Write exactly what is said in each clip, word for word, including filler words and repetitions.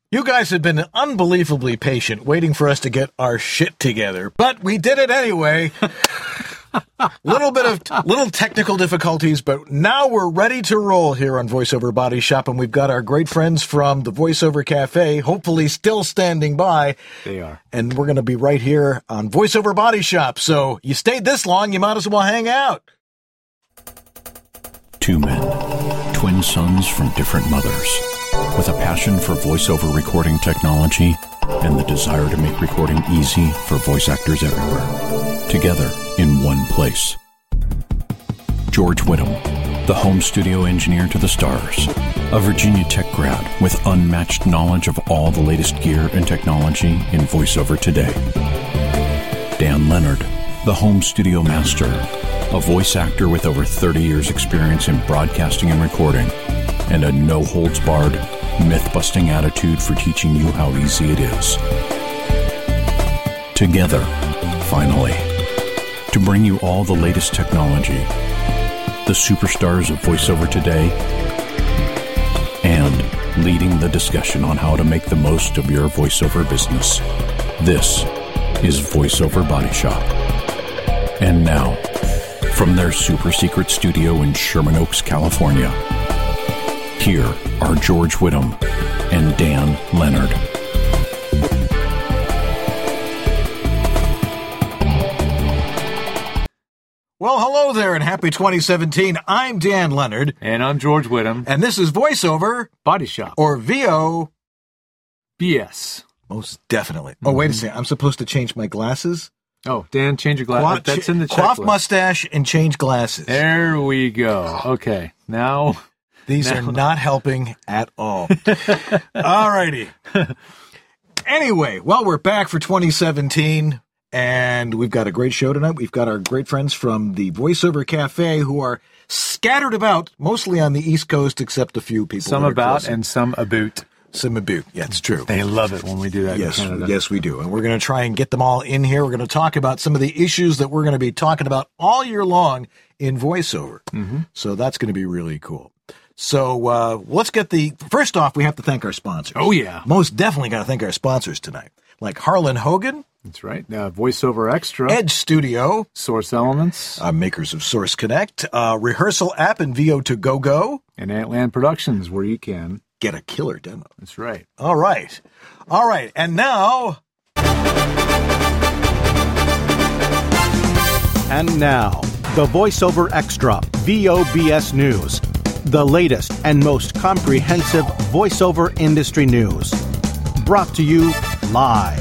You guys have been unbelievably patient waiting for us to get our shit together, but we did it anyway. Little bit of little technical difficulties, but now we're ready to roll here on VoiceOver Body Shop, and we've got our great friends from the VoiceOver Cafe, hopefully still standing by. They are. And we're going to be right here on VoiceOver Body Shop, so you stayed this long, you might as well hang out. Two men, twin sons from different mothers, with a passion for voiceover recording technology and the desire to make recording easy for voice actors everywhere. Together in one place. George Whittam, the home studio engineer to the stars, a Virginia Tech grad with unmatched knowledge of all the latest gear and technology in voiceover today. Dan Leonard, the home studio master, a voice actor with over thirty years experience in broadcasting and recording, and a no-holds-barred, myth-busting attitude for teaching you how easy it is. Together, finally, to bring you all the latest technology, the superstars of VoiceOver today, and leading the discussion on how to make the most of your voiceover business. This is VoiceOver Body Shop. And now, from their super secret studio in Sherman Oaks, California, here are George Whittam and Dan Leonard. Well, hello there and happy twenty seventeen. I'm Dan Leonard. And I'm George Whittam. And this is VoiceOver Body Shop. Or V O B S. Most definitely. Mm-hmm. Oh, wait a second. I'm supposed to change my glasses? Oh, Dan, change your glasses. That's in the checklist. Coif mustache and change glasses. There we go. Okay. Now... These now. are not helping at all. All righty. Anyway, well, we're back for twenty seventeen, and we've got a great show tonight. We've got our great friends from the VoiceOver Cafe who are scattered about, mostly on the East Coast, except a few people. Some about closer. And some about. Some about. Yeah, it's true. They love it when we do that yes, in Canada. Yes, we do. And we're going to try and get them all in here. We're going to talk about some of the issues that we're going to be talking about all year long in VoiceOver. Mm-hmm. So that's going to be really cool. So uh, let's get the, first off, we have to thank our sponsors. Oh, yeah. Most definitely got to thank our sponsors tonight. Like Harlan Hogan. That's right. Uh, VoiceOver Extra. Edge Studio. Source Elements. Uh, makers of Source Connect. Uh, Rehearsal App and V O to Go Go. And Antland Productions, where you can get a killer demo. That's right. All right. All right. And now. And now, the VoiceOver Extra V O B S News. The latest and most comprehensive voiceover industry news. Brought to you live.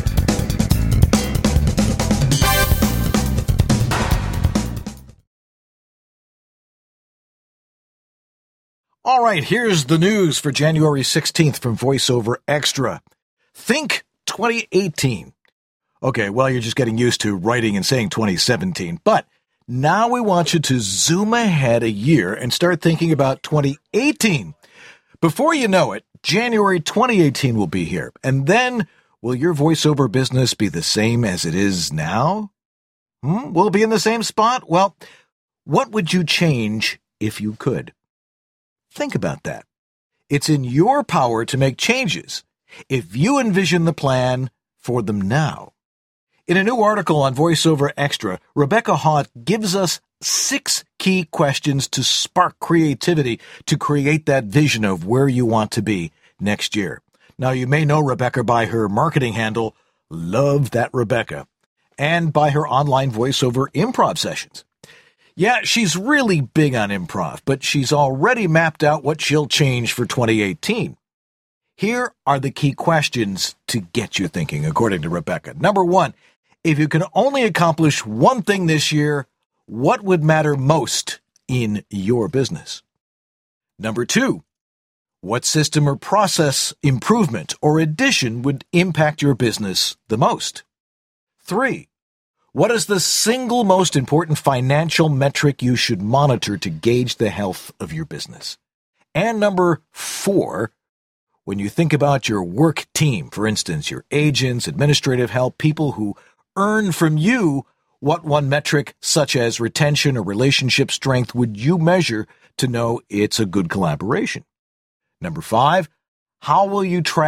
All right, here's the news for January sixteenth from VoiceOver Extra. Think twenty eighteen. Okay, well, you're just getting used to writing and saying twenty seventeen, but now we want you to zoom ahead a year and start thinking about twenty eighteen. Before you know it, January twenty eighteen will be here. And then, will your voiceover business be the same as it is now? Hmm? Will it be in the same spot? Well, what would you change if you could? Think about that. It's in your power to make changes if you envision the plan for them now. In a new article on VoiceOver Extra, Rebecca Haught gives us six key questions to spark creativity to create that vision of where you want to be next year. Now, you may know Rebecca by her marketing handle, Love That Rebecca, and by her online voiceover improv sessions. Yeah, she's really big on improv, but she's already mapped out what she'll change for twenty eighteen. Here are the key questions to get you thinking, according to Rebecca. Number one, if you can only accomplish one thing this year, what would matter most in your business? Number two, what system or process improvement or addition would impact your business the most? Three, what is the single most important financial metric you should monitor to gauge the health of your business? And number four, when you think about your work team, for instance, your agents, administrative help, people who earn from you, what one metric, such as retention or relationship strength, would you measure to know it's a good collaboration? Number five, how will you track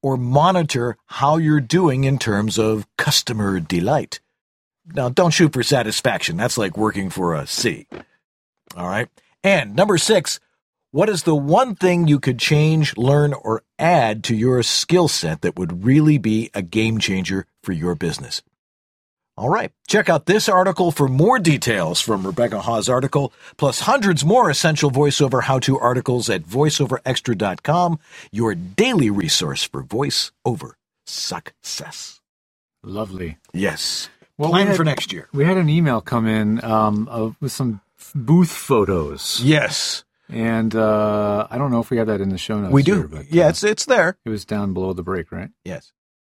or monitor how you're doing in terms of customer delight. Now, don't shoot for satisfaction. That's like working for a C. All right. And number six, what is the one thing you could change, learn, or add to your skill set that would really be a game changer for your business? All right. Check out this article for more details from Rebecca Hawes' article, plus hundreds more essential voiceover how-to articles at voiceover extra dot com, your daily resource for voiceover success. Lovely. Yes. Well, Plan we had, for next year. We had an email come in um, of, with some booth photos. Yes. And uh, I don't know if we have that in the show notes. We do. Here, but, yeah, uh, it's it's there. It was down below the break, right? Yes.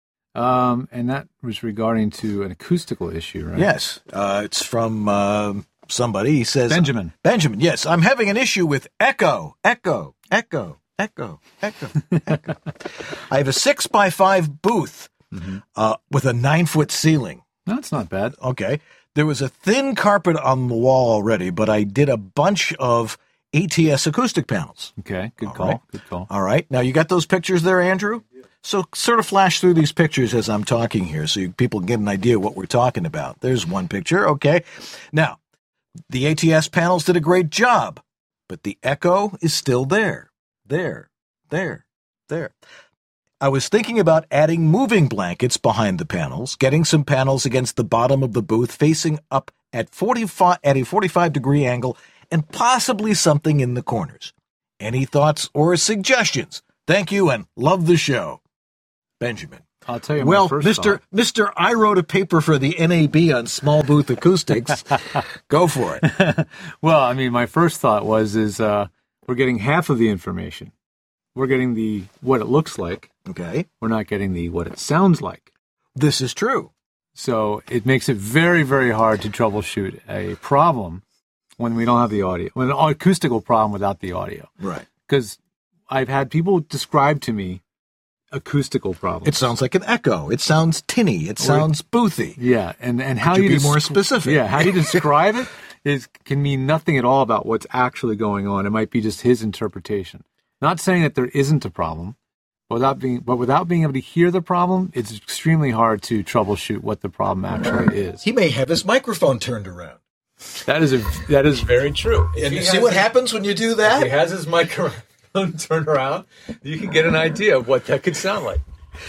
Um, and that was regarding to an acoustical issue, right? Yes. Uh, it's from uh, somebody. He says... Benjamin. Benjamin, yes. I'm having an issue with echo, echo, echo, echo, echo, echo. I have a six by five booth mm-hmm. uh, with a nine-foot ceiling. No, that's not bad. Okay. There was a thin carpet on the wall already, but I did a bunch of A T S acoustic panels. Okay, good All call. right. Good call. All right. Now, you got those pictures there, Andrew? So sort of flash through these pictures as I'm talking here so you, people get an idea of what we're talking about. There's one picture. Okay. Now, the A T S panels did a great job, but the echo is still there. There, there, there. I was thinking about adding moving blankets behind the panels, getting some panels against the bottom of the booth facing up at forty-five at a forty-five degree angle, and possibly something in the corners. Any thoughts or suggestions? Thank you and love the show. Benjamin. I'll tell you well, my first Mister thought. Mister I wrote a paper for the N A B on small booth acoustics. Go for it. Well, I mean, my first thought was is uh, we're getting half of the information. We're getting the what it looks like. Okay. We're not getting the what it sounds like. This is true. So it makes it very, very hard to troubleshoot a problem when we don't have the audio, when an acoustical problem without the audio. Right. Because I've had people describe to me acoustical problems. It sounds like an echo. It sounds tinny. It sounds boothy. Yeah, and and how Could you you be more desc- specific? Yeah, how you describe it is can mean nothing at all about what's actually going on. It might be just his interpretation. Not saying that there isn't a problem, but without being but without being able to hear the problem, it's extremely hard to troubleshoot what the problem actually is. He may have his microphone turned around. That is a that is very true. And you see what happens when you do that? If he has his microphone turned around, you can get an idea of what that could sound like.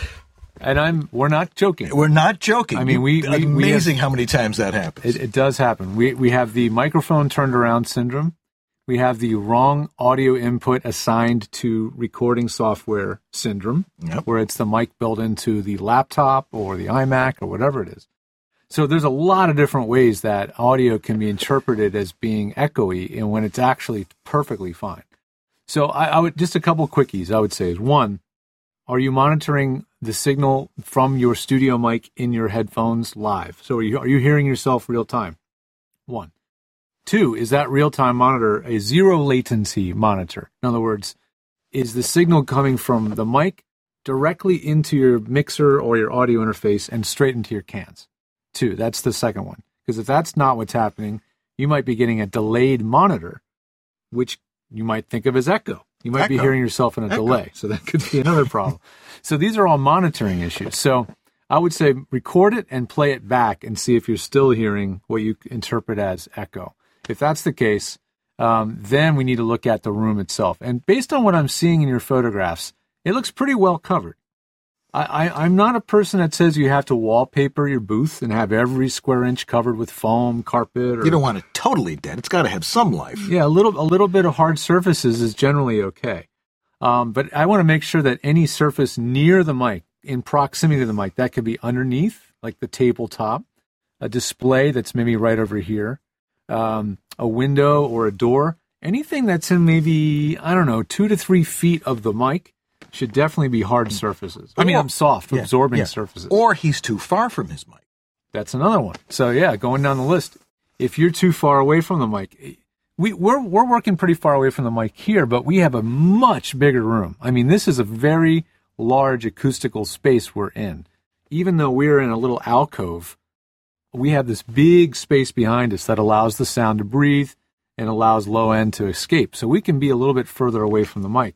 And I'm we're not joking. We're not joking. I mean, we, we amazing we have, how many times that happens. It, it does happen. We we have the microphone turned around syndrome. We have the wrong audio input assigned to recording software syndrome, yep. where it's the mic built into the laptop or the iMac or whatever it is. So there's a lot of different ways that audio can be interpreted as being echoey and when it's actually perfectly fine. So I, I would just a couple quickies I would say is one, are you monitoring the signal from your studio mic in your headphones live? So are you are you hearing yourself real time? One. Two, is that real-time monitor a zero latency monitor? In other words, is the signal coming from the mic directly into your mixer or your audio interface and straight into your cans? Two, that's the second one. Because if that's not what's happening, you might be getting a delayed monitor, which you might think of as echo. You might Echo. be hearing yourself in a Echo. delay. So that could be another problem. So these are all monitoring issues. So I would say record it and play it back and see if you're still hearing what you interpret as echo. If that's the case, um, then we need to look at the room itself. And based on what I'm seeing in your photographs, it looks pretty well covered. I, I, I'm not a person that says you have to wallpaper your booth and have every square inch covered with foam, carpet. Or, you don't want it totally dead. It's got to have some life. Yeah, a little a little bit of hard surfaces is generally okay. Um, but I want to make sure that any surface near the mic, in proximity to the mic, that could be underneath, like the tabletop, a display that's maybe right over here, Um, a window or a door, anything that's in maybe, I don't know, two to three feet of the mic should definitely be hard surfaces. I mean, Or- I'm soft, yeah, absorbing yeah. surfaces. Or he's too far from his mic. That's another one. So yeah, going down the list, if you're too far away from the mic, we, we're we're working pretty far away from the mic here, but we have a much bigger room. I mean, this is a very large acoustical space we're in. Even though we're in a little alcove, we have this big space behind us that allows the sound to breathe and allows low end to escape. So we can be a little bit further away from the mic.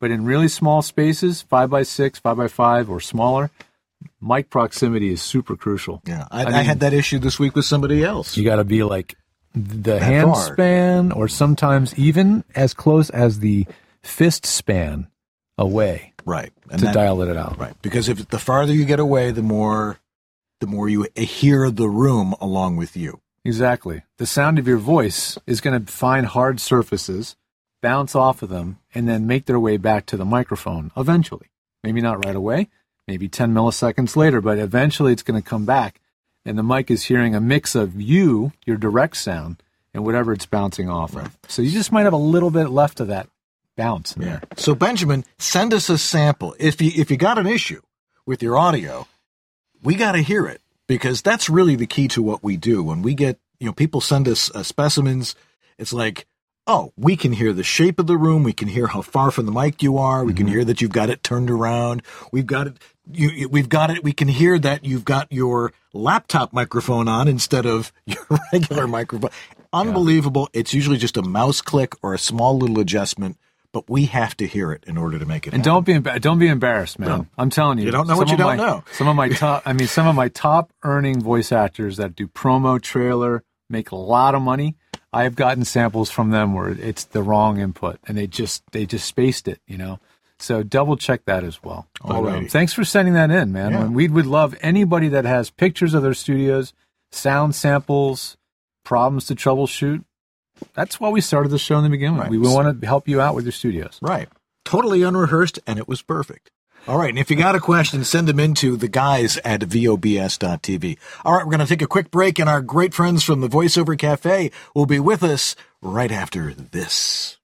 But in really small spaces, five by six, five by five, or smaller, mic proximity is super crucial. Yeah, I, I, mean, I had that issue this week with somebody else. You got to be like the That hand far. span, or sometimes even as close as the fist span away Right. And to that- dial it out. Right. Because if the farther you get away, the more the more you hear the room along with you. Exactly. The sound of your voice is going to find hard surfaces, bounce off of them, and then make their way back to the microphone eventually. Maybe not right away, maybe ten milliseconds later, but eventually it's going to come back, and the mic is hearing a mix of you, your direct sound, and whatever it's bouncing off Right. of. So you just might have a little bit left of that bounce in there. So Benjamin, send us a sample. If you if you got an issue with your audio, we got to hear it, because that's really the key to what we do. When we get, you know, people send us uh, specimens, it's like, oh, we can hear the shape of the room. We can hear how far from the mic you are. We Mm-hmm. can hear that you've got it turned around. We've got it. You, you- we've got it. We can hear that you've got your laptop microphone on instead of your regular microphone. Unbelievable. It's usually just a mouse click or a small little adjustment, but we have to hear it in order to make it And happen. don't be emba- don't be embarrassed, man. No. I'm telling you. You don't know some what you of don't my- know. Some of my top, I mean, some of my top earning voice actors that do promo, trailer, make a lot of money. I have gotten samples from them where it's the wrong input, and they just they just spaced it, you know. So double check that as well. But, um, Alrighty. thanks for sending that in, man. Yeah. We would love anybody that has pictures of their studios, sound samples, problems to troubleshoot. That's why we started the show in the beginning. Right. We want to help you out with your studios. Right. Totally unrehearsed, and it was perfect. All right. And if you got a question, send them into the guys at V O B S dot T V. All right. We're going to take a quick break, and our great friends from the VoiceOver Cafe will be with us right after this.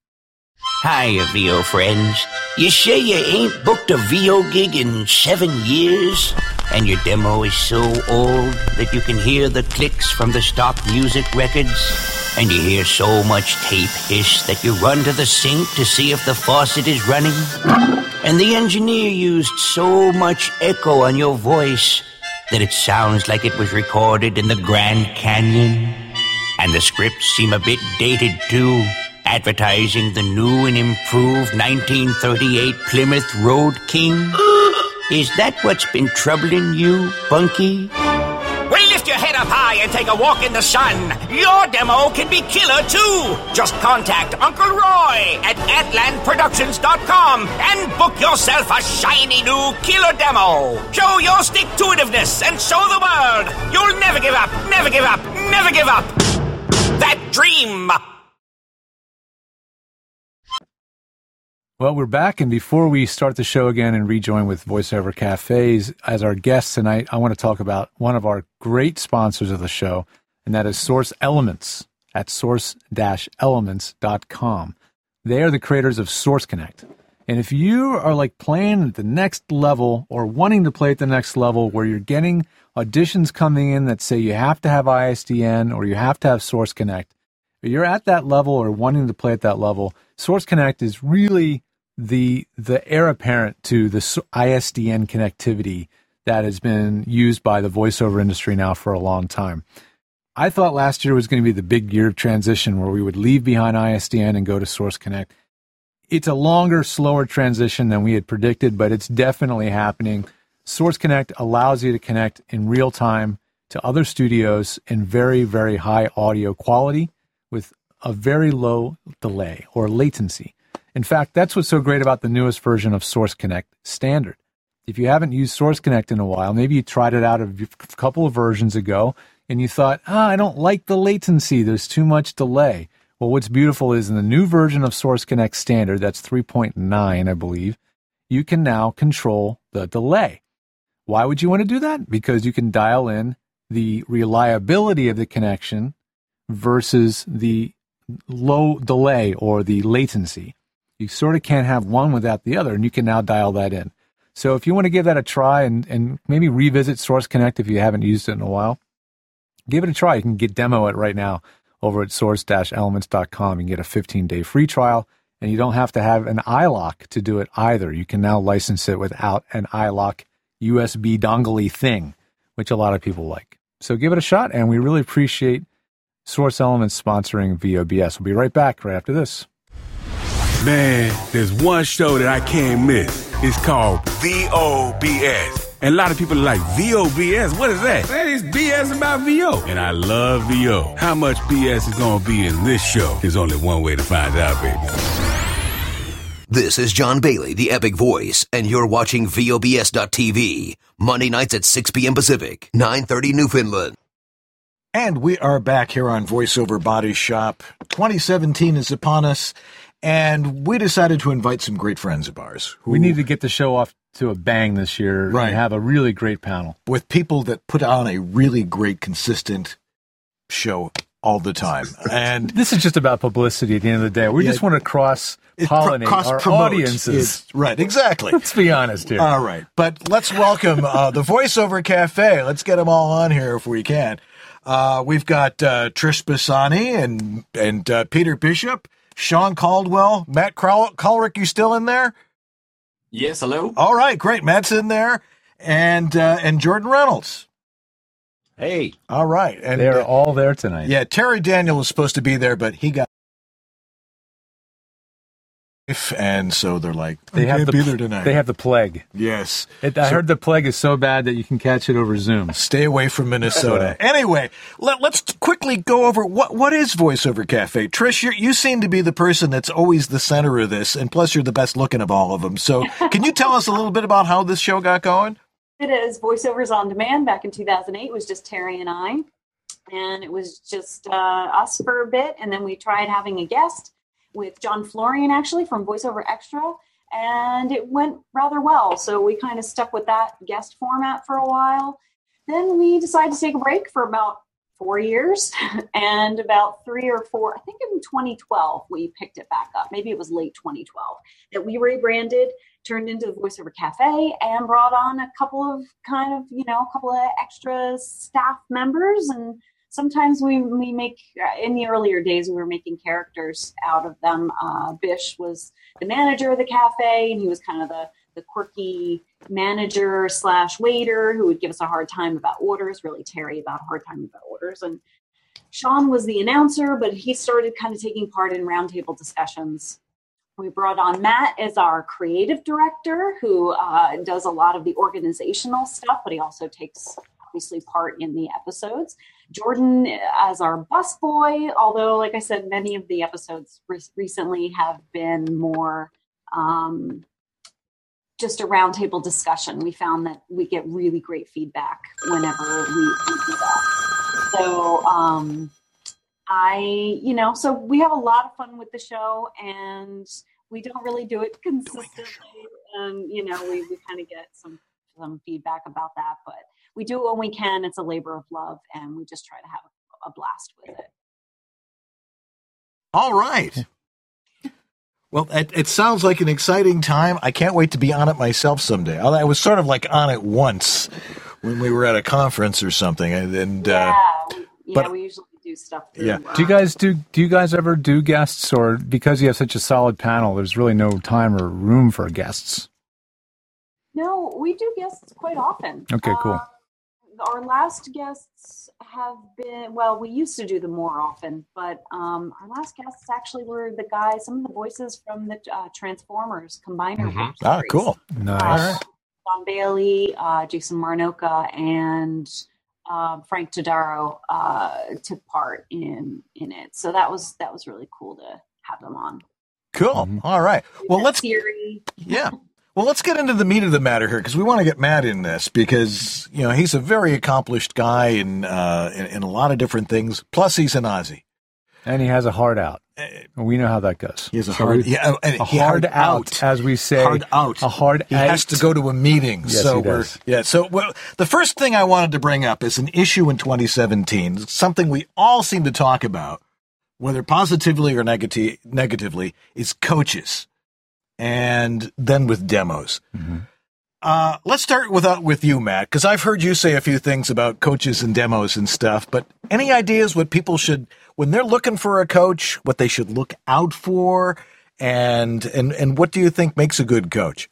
Hiya, V O friends. You sure you ain't booked a V O gig in seven years? And your demo is so old that you can hear the clicks from the stock music records? And you hear so much tape hiss that you run to the sink to see if the faucet is running? And the engineer used so much echo on your voice that it sounds like it was recorded in the Grand Canyon? And the scripts seem a bit dated too, advertising the new and improved nineteen thirty-eight Plymouth Road King? Is that what's been troubling you, Bunky? Well, lift your head up high and take a walk in the sun. Your demo can be killer, too. Just contact Uncle Roy at Atlant Productions dot com and book yourself a shiny new killer demo. Show your stick-to-itiveness and show the world you'll never give up, never give up, never give up. That dream. Well, we're back, and before we start the show again and rejoin with VoiceOver Cafes as our guest tonight, I want to talk about one of our great sponsors of the show, and that is Source Elements at source dash elements dot com. They are the creators of Source Connect. And if you are like playing at the next level or wanting to play at the next level where you're getting auditions coming in that say you have to have I S D N or you have to have Source Connect, if you're at that level or wanting to play at that level, Source Connect is really the the heir apparent to the I S D N connectivity that has been used by the voiceover industry now for a long time. I thought last year was going to be the big year of transition where we would leave behind I S D N and go to Source Connect. It's a longer, slower transition than we had predicted, but it's definitely happening. Source Connect allows you to connect in real time to other studios in very, very high audio quality with a very low delay or latency. In fact, that's what's so great about the newest version of Source Connect Standard. If you haven't used Source Connect in a while, maybe you tried it out a couple of versions ago and you thought, ah, I don't like the latency. There's too much delay. Well, what's beautiful is in the new version of Source Connect Standard, that's three point nine, I believe, you can now control the delay. Why would you want to do that? Because you can dial in the reliability of the connection versus the low delay or the latency. You sort of can't have one without the other, and you can now dial that in. So if you want to give that a try and, and maybe revisit Source Connect if you haven't used it in a while, give it a try. You can get demo it right now over at source dash elements dot com. You can get a fifteen-day free trial, and you don't have to have an iLock to do it either. You can now license it without an iLock U S B dongle-y thing, which a lot of people like. So give it a shot, and we really appreciate Source Elements sponsoring V O B S. We'll be right back right after this. Man, there's one show that I can't miss. It's called V O B S. And a lot of people are like, V O B S? What is that? That is B S about V O. And I love V O. How much B S is going to be in this show? There's only one way to find out, baby. This is John Bailey, the Epic Voice, and you're watching V O B S dot T V. Monday nights at six p.m. Pacific, nine thirty Newfoundland. And we are back here on VoiceOver Body Shop. twenty seventeen is upon us, and we decided to invite some great friends of ours. Who, we need to get the show off to a bang this year right. and have a really great panel. With people that put on a really great, consistent show all the time. And this is just about publicity at the end of the day. We yeah, just want to cross-pollinate cross our promote. audiences. It's, right, exactly. Let's be honest here. All right. But let's welcome uh, the VoiceOver Cafe. Let's get them all on here if we can. Uh, we've got uh, Trish Bassani and and uh, Peter Bishop, Sean Caldwell, Matt Crow- Colrick. You still in there? Yes. Hello. All right, great. Matt's in there, and uh, and Jordan Reynolds. Hey. All right, and they're uh, all there tonight. Yeah, Terry Daniel was supposed to be there, but he got. And so they're like, they have the, be there tonight. They have the plague. Yes. It, I so, heard the plague is so bad that you can catch it over Zoom. Stay away from Minnesota. Anyway, let, let's quickly go over what what is VoiceOver Cafe. Trish, you you seem to be the person that's always the center of this, and plus you're the best looking of all of them. So can you tell us a little bit about how this show got going? It is VoiceOvers on Demand. Back in two thousand eight, it was just Terry and I. And it was just uh, us for a bit, and then we tried having a guest with John Florian, actually, from VoiceOver Extra, and it went rather well. So we kind of stuck with that guest format for a while. Then we decided to take a break for about four years, and about three or four, I think in twenty twelve, we picked it back up. Maybe it was late twenty twelve, that we rebranded, turned into the VoiceOver Cafe, and brought on a couple of kind of, you know, a couple of extra staff members. And sometimes we we make, in the earlier days, we were making characters out of them. Uh, Bish was the manager of the cafe, and he was kind of the, the quirky manager slash waiter who would give us a hard time about orders, really Terry about a hard time about orders. And Sean was the announcer, but he started kind of taking part in roundtable discussions. We brought on Matt as our creative director, who uh, does a lot of the organizational stuff, but he also takes obviously part in the episodes. Jordan as our busboy, although, like I said, many of the episodes re- recently have been more um, just a roundtable discussion. We found that we get really great feedback whenever we, we do that. So um, I, you know, so we have a lot of fun with the show, and we don't really do it consistently. And, you know, we, we kind of get some, some feedback about that, but we do it when we can. It's a labor of love, and we just try to have a, a blast with it. All right. Well, it, it sounds like an exciting time. I can't wait to be on it myself someday. I was sort of like on it once when we were at a conference or something, and, and yeah, uh, we, yeah, but, we usually do stuff. Through, yeah. Uh, do you guys do? Do you guys ever do guests, or because you have such a solid panel, there's really no time or room for guests? No, we do guests quite often. Okay, cool. Uh, our last guests have been, well, we used to do them more often, but um, our last guests actually were the guys, some of the voices from the uh, Transformers Combiner. Mm-hmm. Ah, cool. Nice. Uh, Don Bailey, uh, Jason Marnoka, and uh, Frank Todaro uh, took part in in it. So that was that was really cool to have them on. Cool. Mm-hmm. All right. Well, let's. Theory. Yeah. Well, let's get into the meat of the matter here, because we want to get Matt in this, because, you know, he's a very accomplished guy in, uh, in, in a lot of different things. Plus, he's an Aussie. And he has a heart out. We know how that goes. He has a so hard, yeah, a hard out, out, as we say. Hard out. A hard He out. has to go to a meeting. Yes, so he does. We're, yeah. So well, the first thing I wanted to bring up is an issue in twenty seventeen, something we all seem to talk about, whether positively or negati- negatively, is coaches. And then with demos. Mm-hmm. Uh, let's start with uh, with you, Matt, because I've heard you say a few things about coaches and demos and stuff. But any ideas what people should, when they're looking for a coach, what they should look out for, and and and what do you think makes a good coach?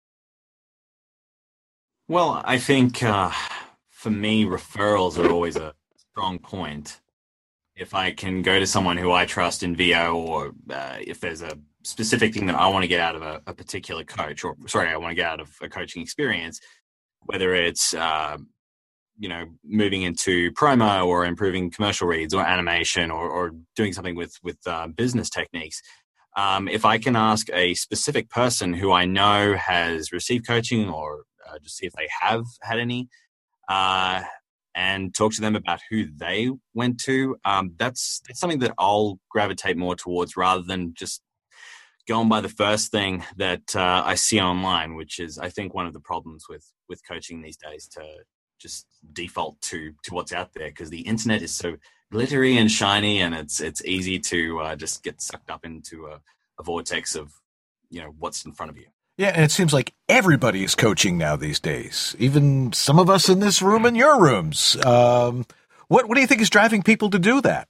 Well, I think uh, for me, referrals are always a strong point. If I can go to someone who I trust in V O, or uh, if there's a specific thing that I want to get out of a, a particular coach, or sorry, I want to get out of a coaching experience, whether it's, uh, you know, moving into promo or improving commercial reads or animation or, or doing something with, with uh, business techniques. Um, if I can ask a specific person who I know has received coaching or uh, just see if they have had any, uh, and talk to them about who they went to, um, that's, that's something that I'll gravitate more towards rather than just going by the first thing that uh, I see online, which is, I think, one of the problems with, with coaching these days, to just default to, to what's out there, because the internet is so glittery and shiny, and it's, it's easy to uh, just get sucked up into a, a vortex of, you know, what's in front of you. Yeah, and it seems like everybody is coaching now these days, even some of us in this room and your rooms. Um, what, what do you think is driving people to do that?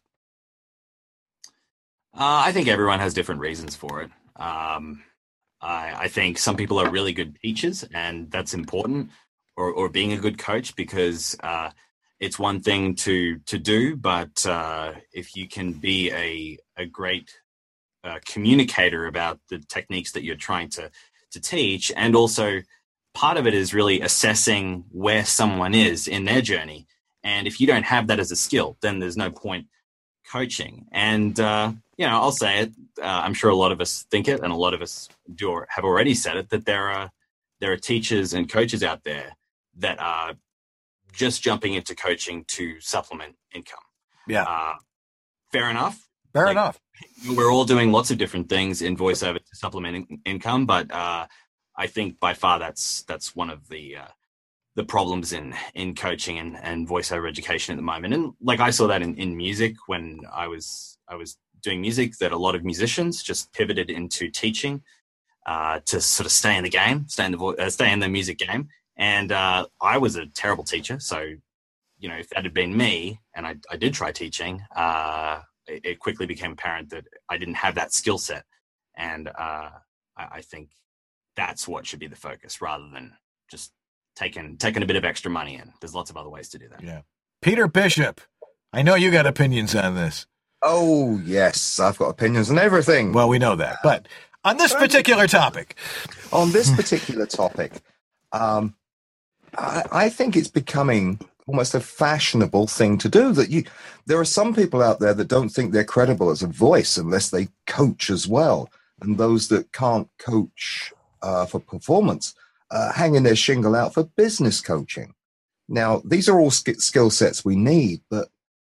Uh, I think everyone has different reasons for it. Um, I, I think some people are really good teachers, and that's important, or, or being a good coach, because uh, it's one thing to to do, but uh, if you can be a, a great uh, communicator about the techniques that you're trying to, to teach, and also part of it is really assessing where someone is in their journey. And if you don't have that as a skill, then there's no point coaching. And, uh, you know, I'll say it, uh, I'm sure a lot of us think it, and a lot of us do or have already said it, that there are, there are teachers and coaches out there that are just jumping into coaching to supplement income. Yeah. Uh, fair enough. Fair like, enough. We're all doing lots of different things in voiceover to supplement in- income, but uh, I think by far that's, that's one of the, uh, the problems in, in coaching and, and voiceover education at the moment. And like, I saw that in, in music when I was, I was doing music, that a lot of musicians just pivoted into teaching uh, to sort of stay in the game, stay in the, vo- uh, stay in the music game. And uh, I was a terrible teacher. So, you know, if that had been me and I, I did try teaching, uh, it, it quickly became apparent that I didn't have that skill set. And uh, I, I think that's what should be the focus, rather than just taking taking a bit of extra money in. There's lots of other ways to do that. Yeah. Peter Bishop, I know you got opinions on this. Oh, yes. I've got opinions on everything. Well, we know that. But on this particular topic. On this particular topic, um, I, I think it's becoming almost a fashionable thing to do. That you, there are some people out there that don't think they're credible as a voice unless they coach as well. And those that can't coach uh, for performance, Uh, hanging their shingle out for business coaching. Now, these are all sk- skill sets we need, but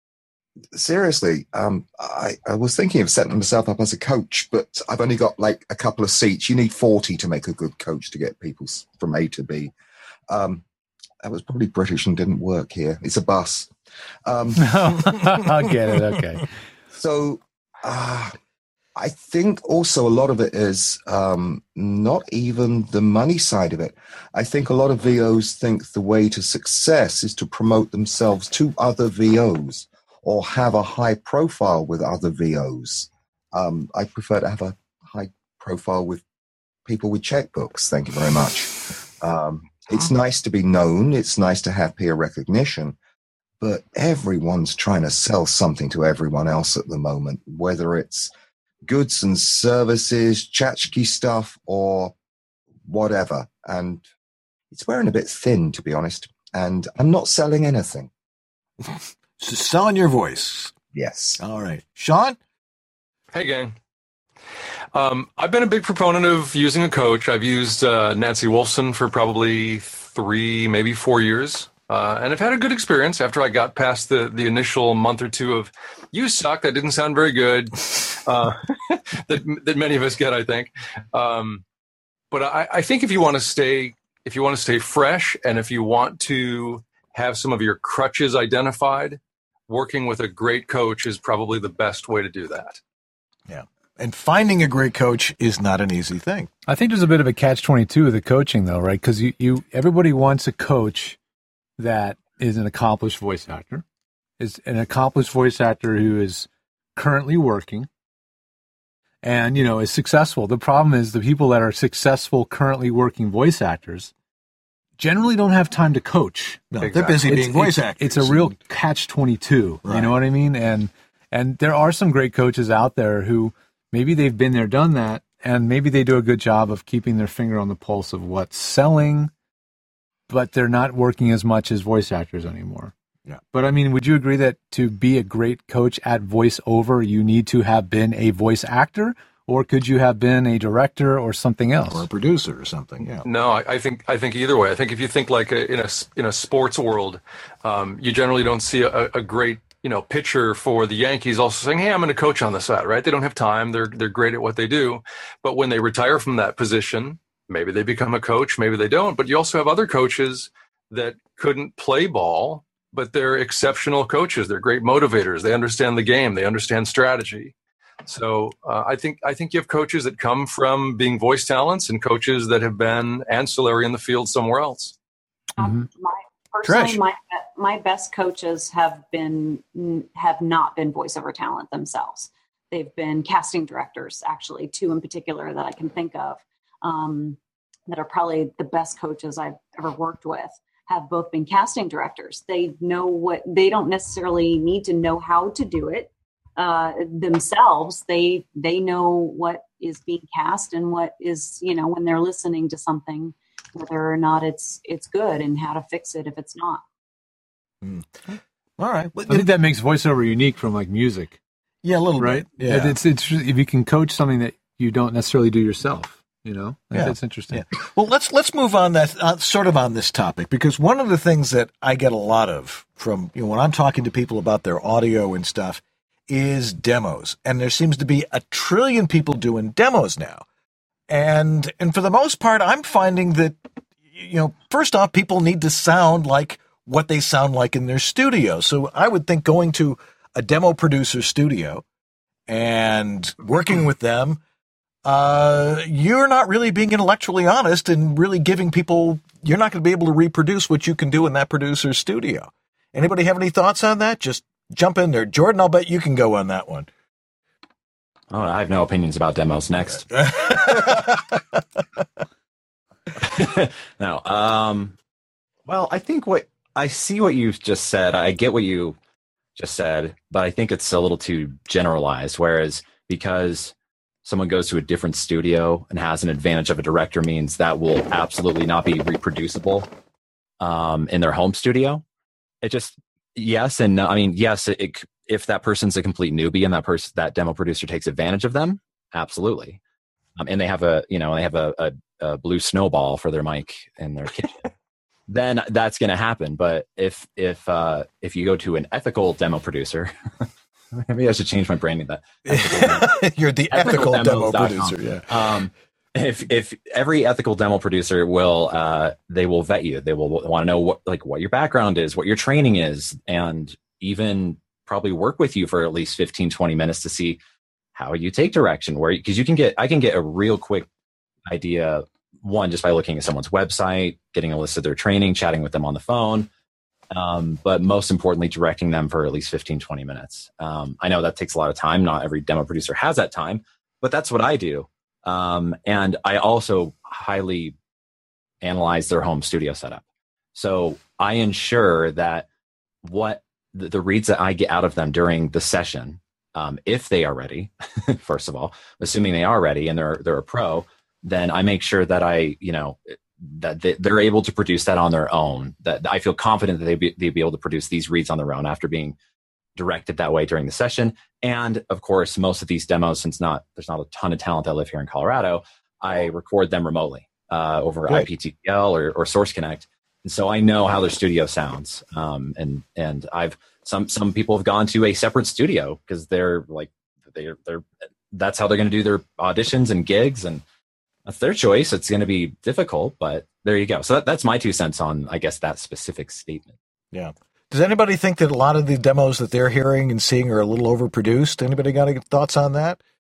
seriously, um, I, I was thinking of setting myself up as a coach, but I've only got like a couple of seats. You need forty to make a good coach to get people from A to B. Um, that was probably British and didn't work here. It's a bus. Um, I get it. Okay. So, uh, I think also a lot of it is um, not even the money side of it. I think a lot of V Os think the way to success is to promote themselves to other V Os or have a high profile with other V Os. Um, I prefer to have a high profile with people with checkbooks. Thank you very much. Um, it's nice to be known. It's nice to have peer recognition. But everyone's trying to sell something to everyone else at the moment, whether it's goods and services, tchotchke stuff, or whatever. And it's wearing a bit thin, to be honest. And I'm not selling anything. So selling your voice. Yes. All right. Sean? Hey, gang. Um, I've been a big proponent of using a coach. I've used uh, Nancy Wolfson for probably three, maybe four years. Uh, and I've had a good experience after I got past the, the initial month or two of, you suck, that didn't sound very good, uh, that that many of us get, I think. Um, but I, I think if you want to stay, if you want to stay fresh, and if you want to have some of your crutches identified, working with a great coach is probably the best way to do that. Yeah. And finding a great coach is not an easy thing. I think there's a bit of a catch twenty-two with the coaching, though, right? Because you, you everybody wants a coach that is an accomplished voice actor, is an accomplished voice actor who is currently working and, you know, is successful. The problem is the people that are successful, currently working voice actors generally don't have time to coach. No, exactly. They're busy being it's, voice it's, actors. It's a real catch twenty-two. Right. You know what I mean? And, and there are some great coaches out there who maybe they've been there, done that, and maybe they do a good job of keeping their finger on the pulse of what's selling, but they're not working as much as voice actors anymore. Yeah. But I mean, would you agree that to be a great coach at voiceover, you need to have been a voice actor, or could you have been a director or something else, or a producer or something? Yeah. No, I, I think I think either way. I think if you think like a, in a in a sports world, um, you generally don't see a, a great you know pitcher for the Yankees also saying, "Hey, I'm going to coach on the side." Right? They don't have time. They're they're great at what they do, but when they retire from that position, maybe they become a coach, maybe they don't. But you also have other coaches that couldn't play ball, but they're exceptional coaches. They're great motivators. They understand the game. They understand strategy. So uh, I think I think you have coaches that come from being voice talents and coaches that have been ancillary in the field somewhere else. Um, my, personally, my my best coaches have been have not been voiceover talent themselves. They've been casting directors, actually, two in particular that I can think of, um, that are probably the best coaches I've ever worked with. Have both been casting directors. They know what they don't necessarily need to know how to do it uh, themselves. They they know what is being cast and what is, you know, when they're listening to something, whether or not it's it's good and how to fix it if it's not. Mm. All right. I think that makes voiceover unique from like music. Yeah, a little right? bit. Yeah. It's it's if you can coach something that you don't necessarily do yourself. You know, I think yeah. that's interesting. Yeah. Well, let's let's move on that uh, sort of on this topic, because one of the things that I get a lot of from, you know, when I'm talking to people about their audio and stuff is demos, and there seems to be a trillion people doing demos now, and and for the most part, I'm finding that, you know, first off, people need to sound like what they sound like in their studio. So I would think going to a demo producer studio and working with them. Uh, you're not really being intellectually honest and really giving people, you're not going to be able to reproduce what you can do in that producer's studio. Anybody have any thoughts on that? Just jump in there. Jordan, I'll bet you can go on that one. Oh, I have no opinions about demos. Next. no. Um, well, I think what I see what you just said. I get what you just said, but I think it's a little too generalized. Whereas because someone goes to a different studio and has an advantage of a director means that will absolutely not be reproducible um, in their home studio. It just, yes and no. I mean, yes, it, it, if that person's a complete newbie and that person, that demo producer takes advantage of them, absolutely. Um, and they have a, you know, they have a, a, a blue snowball for their mic in their kitchen, then that's going to happen. But if, if, uh, if you go to an ethical demo producer, maybe I should change my branding. That you're the ethical, ethical demo producer. Yeah. Um, if if every ethical demo producer will, uh, they will vet you. They will want to know what like what your background is, what your training is, and even probably work with you for at least fifteen, twenty minutes to see how you take direction. Where because you can get, I can get a real quick idea. One, just by looking at someone's website, getting a list of their training, chatting with them on the phone. Um, but most importantly, directing them for at least fifteen, twenty minutes. Um, I know that takes a lot of time. Not every demo producer has that time, but that's what I do. Um, and I also highly analyze their home studio setup. So I ensure that what the, the reads that I get out of them during the session, um, if they are ready, first of all, assuming they are ready and they're, they're a pro, then I make sure that I, you know, that they're able to produce that on their own, that I feel confident that they'd be, they'd be able to produce these reads on their own after being directed that way during the session. And of course, most of these demos, since not there's not a ton of talent that live here in Colorado, I record them remotely uh, over Great. I P T P L or, or Source Connect. And so I know how their studio sounds. Um, and and I've some some people have gone to a separate studio because they're like they're they're that's how they're going to do their auditions and gigs, and that's their choice. It's going to be difficult, but there you go. So that, that's my two cents on, I guess, that specific statement. Yeah. Does anybody think that a lot of the demos that they're hearing and seeing are a little overproduced? Anybody got any thoughts on that?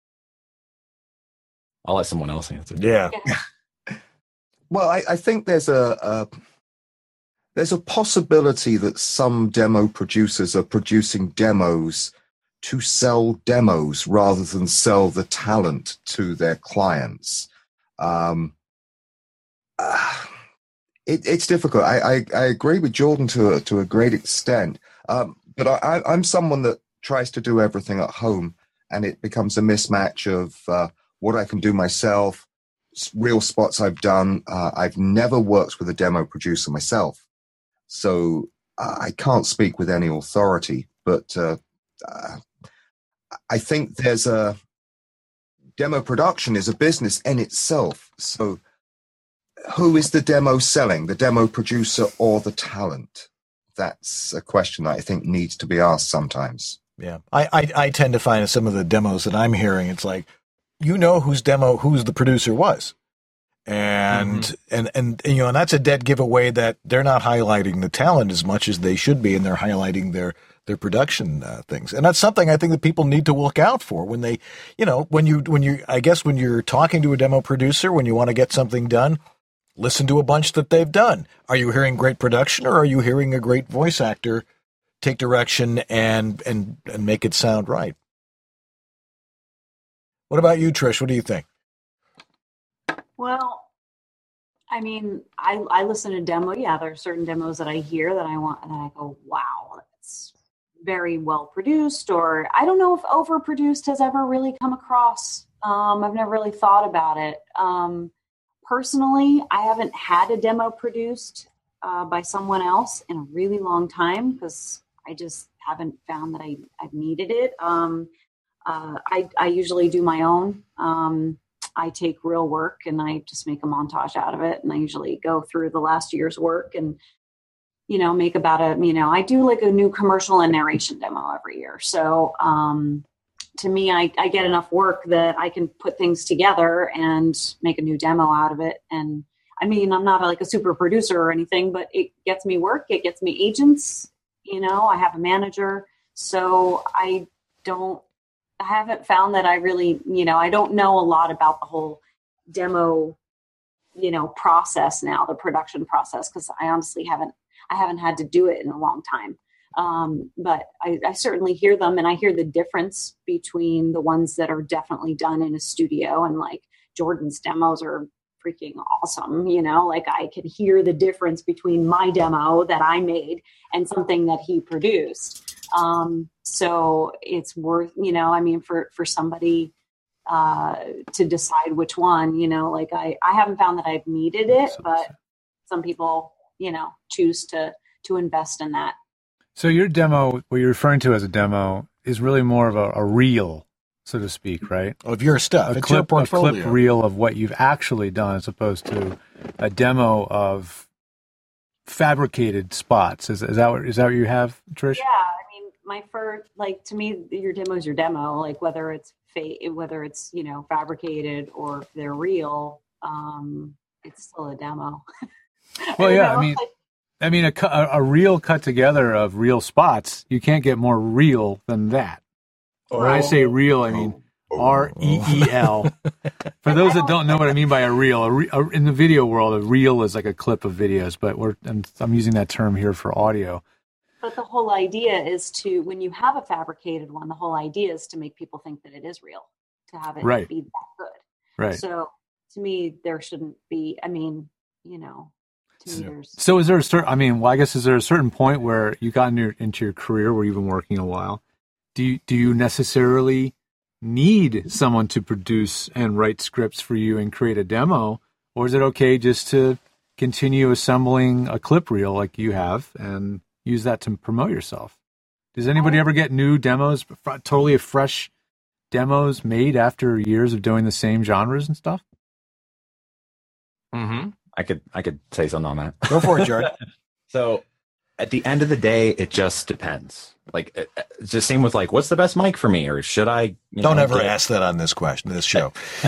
I'll let someone else answer. Yeah. Well, I, I think there's a, a there's a possibility that some demo producers are producing demos to sell demos rather than sell the talent to their clients. Um, uh, it, it's difficult. I, I, I agree with Jordan to a, to a great extent, um, but I, I'm someone that tries to do everything at home, and it becomes a mismatch of uh, what I can do myself, real spots I've done. Uh, I've never worked with a demo producer myself, so uh, I can't speak with any authority, but uh, uh, I think there's a demo production is a business in itself. So who is the demo selling, the demo producer or the talent? That's a question that I think needs to be asked sometimes. Yeah, I, I, I tend to find in some of the demos that I'm hearing, it's like, you know whose demo, who's the producer was. And, mm-hmm. and, and, and, you know, and that's a dead giveaway that they're not highlighting the talent as much as they should be, and they're highlighting their, their production uh, things. And that's something I think that people need to look out for when they, you know, when you, when you, I guess when you're talking to a demo producer, when you want to get something done, listen to a bunch that they've done. Are you hearing great production, or are you hearing a great voice actor take direction and, and, and make it sound right? What about you, Trish? What do you think? Well, I mean, I, I listen to demo. Yeah, there are certain demos that I hear that I want, and I go, wow, that's very well produced. Or I don't know if overproduced has ever really come across. Um, I've never really thought about it. Um, personally, I haven't had a demo produced uh, by someone else in a really long time, because I just haven't found that I, I've needed it. Um, uh, I, I usually do my own. Um, I take real work and I just make a montage out of it. And I usually go through the last year's work and, you know, make about a, you know, I do like a new commercial and narration demo every year. So um, to me, I, I get enough work that I can put things together and make a new demo out of it. And I mean, I'm not like a super producer or anything, but it gets me work. It gets me agents. You know, I have a manager. So I don't, I haven't found that I really, you know, I don't know a lot about the whole demo, you know, process now, the production process, because I honestly haven't, I haven't had to do it in a long time. Um, but I, I certainly hear them, and I hear the difference between the ones that are definitely done in a studio, and like Jordan's demos are freaking awesome. You know, like I can hear the difference between my demo that I made and something that he produced. Um, so it's worth, you know, I mean, for, for somebody, uh, to decide which one, you know, like I, I haven't found that I've needed it, but some people, you know, choose to, to invest in that. So your demo, what you're referring to as a demo, is really more of a, a reel, so to speak, right? Of your stuff. A it's clip, your portfolio. A clip reel of what you've actually done, as opposed to a demo of fabricated spots. Is, is that what, is that what you have, Trish? Yeah. I mean, my first, like, to me, your demo is your demo, like whether it's fake, whether it's, you know, fabricated or if they're real, um, it's still a demo. Well, yeah, know? I mean, I mean, a, a reel cut together of real spots, you can't get more real than that. Oh. When I say real, I mean oh. R E E L. For those that don't know what I mean by a reel, a re, a, in the video world, a reel is like a clip of videos, but we're I'm, I'm using that term here for audio. But the whole idea is to, when you have a fabricated one, the whole idea is to make people think that it is real, to have it right. be that good. Right. So to me, there shouldn't be, I mean, you know, to me there's... So is there a certain, I mean, well, I guess, is there a certain point where you got in your, into your career where you've been working a while? Do you, do you necessarily need someone to produce and write scripts for you and create a demo? Or is it okay just to continue assembling a clip reel like you have and use that to promote yourself? Does anybody ever get new demos, totally fresh demos made after years of doing the same genres and stuff? Mm-hmm. I could I could say something on that. Go for it, Jared. So at the end of the day, it just depends. Like, it's the same with like, what's the best mic for me? Or should I? You Don't know, ever get... ask that on this question, this show.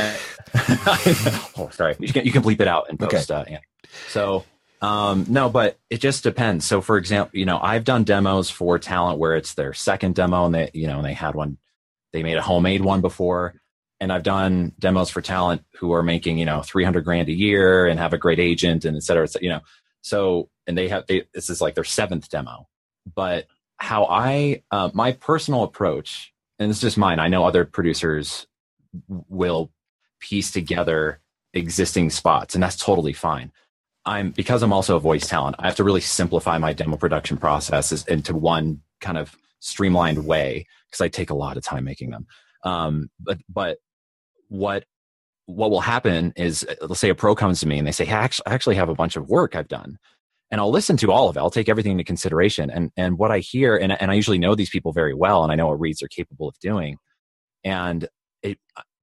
Oh, sorry. You can, you can bleep it out and post. Okay. Uh, yeah. So, um, no, but it just depends. So for example, you know, I've done demos for talent where it's their second demo and they, you know, and they had one, they made a homemade one before. And I've done demos for talent who are making, you know, three hundred grand a year and have a great agent and et cetera, et cetera, you know, so, and they have, they, this is like their seventh demo. But how I, uh, my personal approach, and it's just mine, I know other producers will piece together existing spots, and that's totally fine. I'm, because I'm also a voice talent, I have to really simplify my demo production processes into one kind of streamlined way, because I take a lot of time making them. Um, but, but what what will happen is, let's say a pro comes to me and they say, hey, I actually, I actually have a bunch of work I've done. And I'll listen to all of it. I'll take everything into consideration. And and what I hear, and, and I usually know these people very well, and I know what reads they're capable of doing. And it,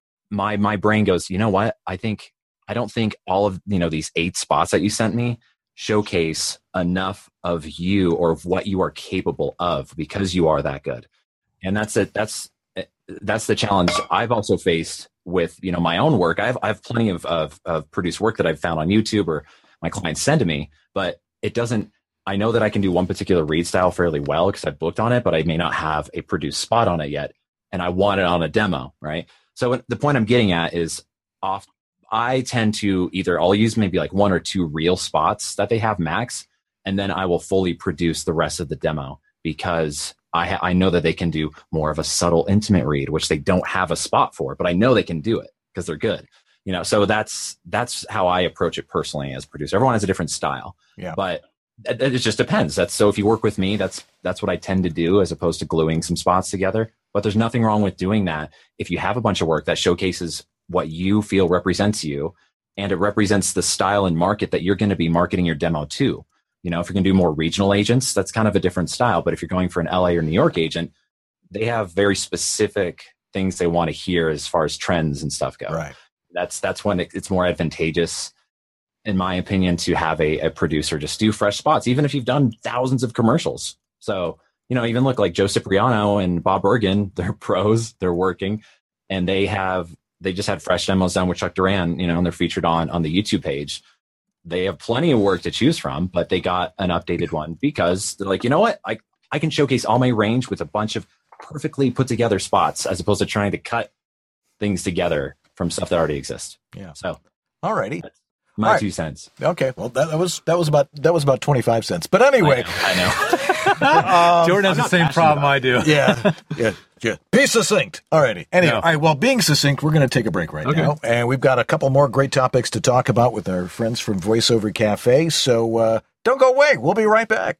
my my brain goes, you know what? I think I don't think all of you know these eight spots that you sent me showcase enough of you or of what you are capable of because you are that good. And that's it. That's that's the challenge I've also faced with you know my own work. I have I have plenty of of, of produced work that I've found on YouTube or my clients send to me, but it doesn't, I know that I can do one particular read style fairly well because I've booked on it, but I may not have a produced spot on it yet. And I want it on a demo, right? So the point I'm getting at is off. I tend to either, I'll use maybe like one or two real spots that they have max, and then I will fully produce the rest of the demo because I, ha- I know that they can do more of a subtle, intimate read, which they don't have a spot for, but I know they can do it because they're good. You know, so that's that's how I approach it personally as a producer. Everyone has a different style, yeah. But it, it just depends. That's so if you work with me, that's that's what I tend to do as opposed to gluing some spots together. But there's nothing wrong with doing that if you have a bunch of work that showcases what you feel represents you, and it represents the style and market that you're going to be marketing your demo to. You know, if you're going to do more regional agents, that's kind of a different style. But if you're going for an L A or New York agent, they have very specific things they want to hear as far as trends and stuff go. Right. That's that's when it's more advantageous, in my opinion, to have a, a producer just do fresh spots, even if you've done thousands of commercials. So, you know, even look like Joe Cipriano and Bob Bergen, they're pros, they're working, and they have, they just had fresh demos done with Chuck Duran, you know, and they're featured on, on the YouTube page. They have plenty of work to choose from, but they got an updated one because they're like, you know what? I, I can showcase all my range with a bunch of perfectly put together spots as opposed to trying to cut things together from stuff that already exists. Yeah. So, alrighty, my right. two cents. Okay. Well, that, that was that was about that was about twenty-five cents. But anyway, I know. I know. um, Jordan has the same problem I do. Yeah. Yeah. Yeah. Be succinct. Alrighty. Anyway, No. all right. Well, being succinct, we're going to take a break right Okay. now, and we've got a couple more great topics to talk about with our friends from VoiceOver Cafe. So uh, don't go away. We'll be right back.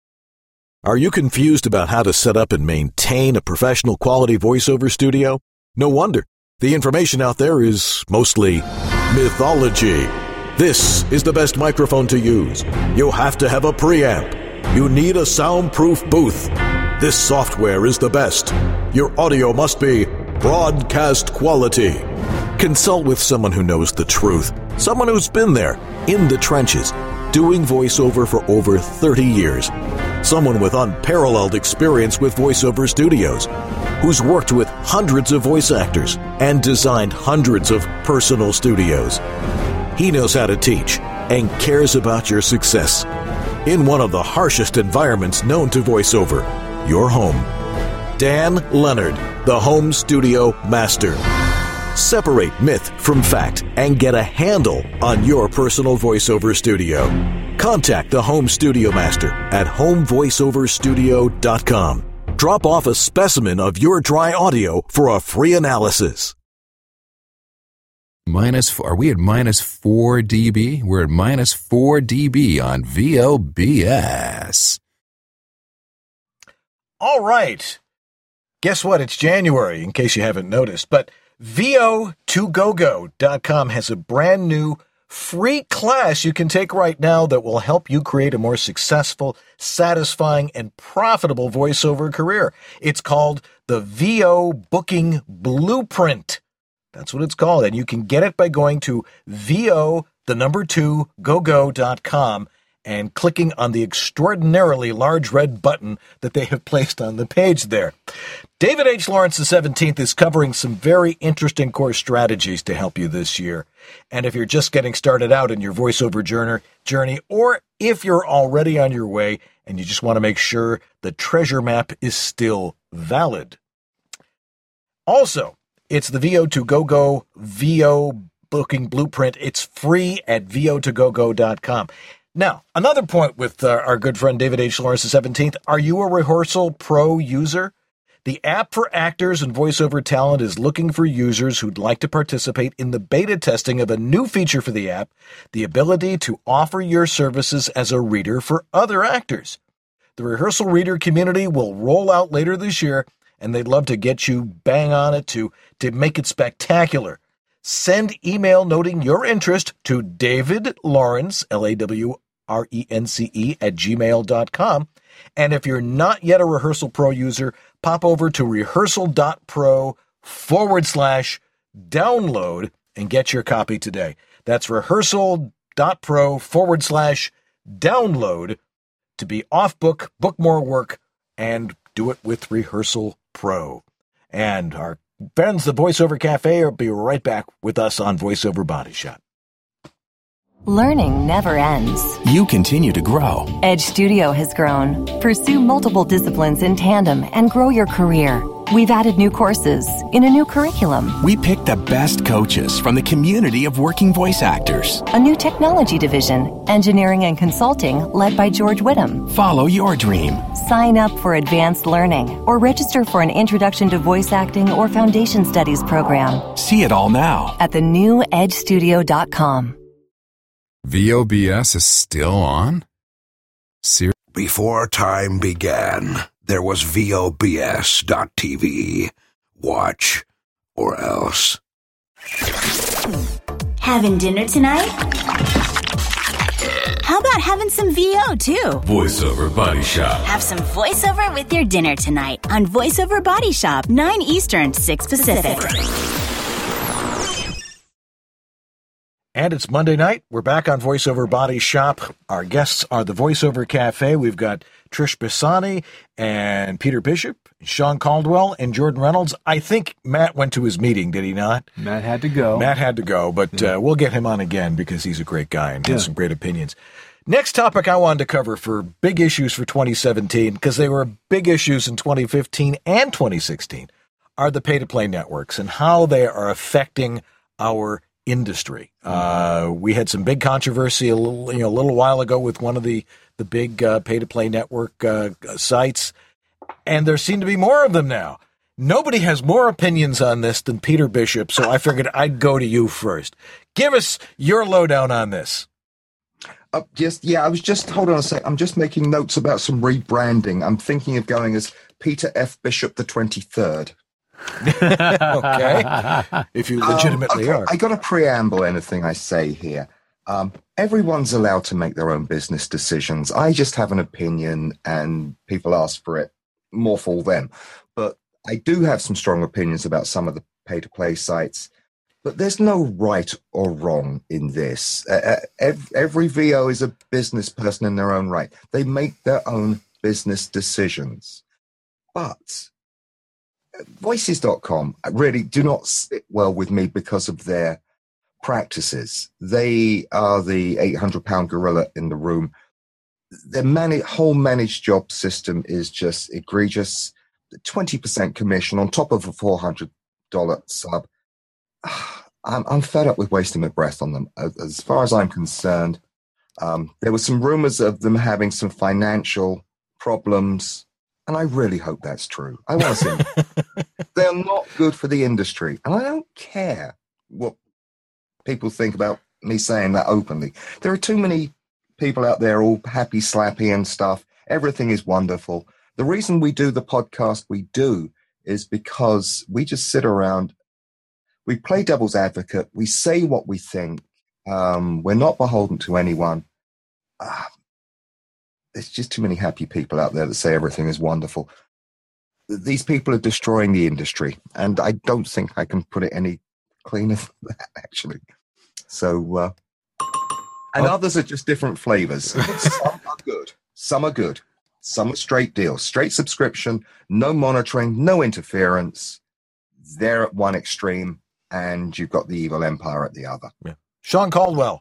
Are you confused about how to set up and maintain a professional quality voiceover studio? No wonder. The information out there is mostly mythology. This is the best microphone to use. You'll have to have a preamp. You need a soundproof booth. This software is the best. Your audio must be broadcast quality. Consult with someone who knows the truth. Someone who's been there, in the trenches, doing voiceover for over thirty years. Someone with unparalleled experience with voiceover studios, who's worked with hundreds of voice actors and designed hundreds of personal studios. He knows how to teach and cares about your success. In one of the harshest environments known to voiceover, your home. Dan Leonard, the Home Studio Master. Separate myth from fact and get a handle on your personal voiceover studio. Contact the Home Studio Master at home voiceover studio dot com. Drop off a specimen of your dry audio for a free analysis. Minus, are we at minus four dB? We're at minus four dB on V O B S. All right. Guess what? It's January, in case you haven't noticed. But V O two go go dot com has a brand new free class you can take right now that will help you create a more successful, satisfying, and profitable voiceover career. It's called the V O Booking Blueprint. That's what it's called. And you can get it by going to V O, the number two, go go dot com and clicking on the extraordinarily large red button that they have placed on the page there. David H. Lawrence the seventeenth is covering some very interesting core strategies to help you this year. And if you're just getting started out in your voiceover journey, or if you're already on your way and you just want to make sure the treasure map is still valid. Also, it's the V O two go go V O Booking Blueprint. It's free at V O two go go dot com. Now, another point with uh, our good friend David H. Lawrence the seventeenth. Are you a Rehearsal Pro user? The app for actors and voiceover talent is looking for users who'd like to participate in the beta testing of a new feature for the app, the ability to offer your services as a reader for other actors. The Rehearsal Reader community will roll out later this year, and they'd love to get you bang on it to, to make it spectacular. Send email noting your interest to David Lawrence, L A W R E N C E, at gmail dot com. And if you're not yet a Rehearsal Pro user, pop over to rehearsal.pro forward slash download and get your copy today. That's rehearsal.pro forward slash download to be off book, book more work, and do it with Rehearsal Pro. And our friends, the VoiceOver Cafe, will be right back with us on VoiceOver Body Shop. Learning never ends. You continue to grow. Edge Studio has grown. Pursue multiple disciplines in tandem and grow your career. We've added new courses in a new curriculum. We picked the best coaches from the community of working voice actors. A new technology division, engineering and consulting, led by George Whittam. Follow your dream. Sign up for advanced learning or register for an introduction to voice acting or foundation studies program. See it all now at the new edge studio dot com. V O B S is still on? Ser- Before time began, there was V O B S dot T V. Watch or else. Having dinner tonight? How about having some V O too? VoiceOver Body Shop. Have some voiceover with your dinner tonight on VoiceOver Body Shop, nine Eastern, six Pacific. And it's Monday night. We're back on VoiceOver Body Shop. Our guests are the VoiceOver Cafe. We've got Trish Bassani and Peter Bishop, Sean Caldwell, and Jordan Reynolds. I think Matt went to his meeting, did he not? Matt had to go. Matt had to go, but Yeah. uh, we'll get him on again because he's a great guy and has Yeah. some great opinions. Next topic I wanted to cover for big issues for twenty seventeen, because they were big issues in twenty fifteen and twenty sixteen, are the pay-to-play networks and how they are affecting our industry. Uh, we had some big controversy a little, you know, a little while ago with one of the the big uh, pay-to-play network uh, sites, and there seem to be more of them now. Nobody has more opinions on this than Peter Bishop, so I figured I'd go to you first. Give us your lowdown on this. Uh, just yeah, I was just hold on a sec. I'm just making notes about some rebranding. I'm thinking of going as Peter F. Bishop the twenty-third. Okay, if you legitimately um, okay. are. I got to preamble anything I say here. Um, everyone's allowed to make their own business decisions. I just have an opinion, and people ask for it. More for them. But I do have some strong opinions about some of the pay-to-play sites. But there's no right or wrong in this. Uh, every, every V O is a business person in their own right. They make their own business decisions. But Voices dot com really do not sit well with me because of their practices. They are the eight hundred pound gorilla in the room. Their man- whole managed job system is just egregious. twenty percent commission on top of a four hundred dollars sub. I'm, I'm fed up with wasting my breath on them. As far as I'm concerned, um, there were some rumors of them having some financial problems. And I really hope that's true. I want to see they're not good for the industry. And I don't care what people think about me saying that openly. There are too many people out there all happy, slappy and stuff. Everything is wonderful. The reason we do the podcast we do is because we just sit around, we play devil's advocate, we say what we think. Um, we're not beholden to anyone. Uh, There's just too many happy people out there that say everything is wonderful. These people are destroying the industry, and I don't think I can put it any cleaner than that, actually. So, uh, and oh. others are just different flavors. Some are good. Some are good. Some are straight deals, straight subscription, no monitoring, no interference. They're at one extreme, and you've got the evil empire at the other. Yeah. Sean Caldwell.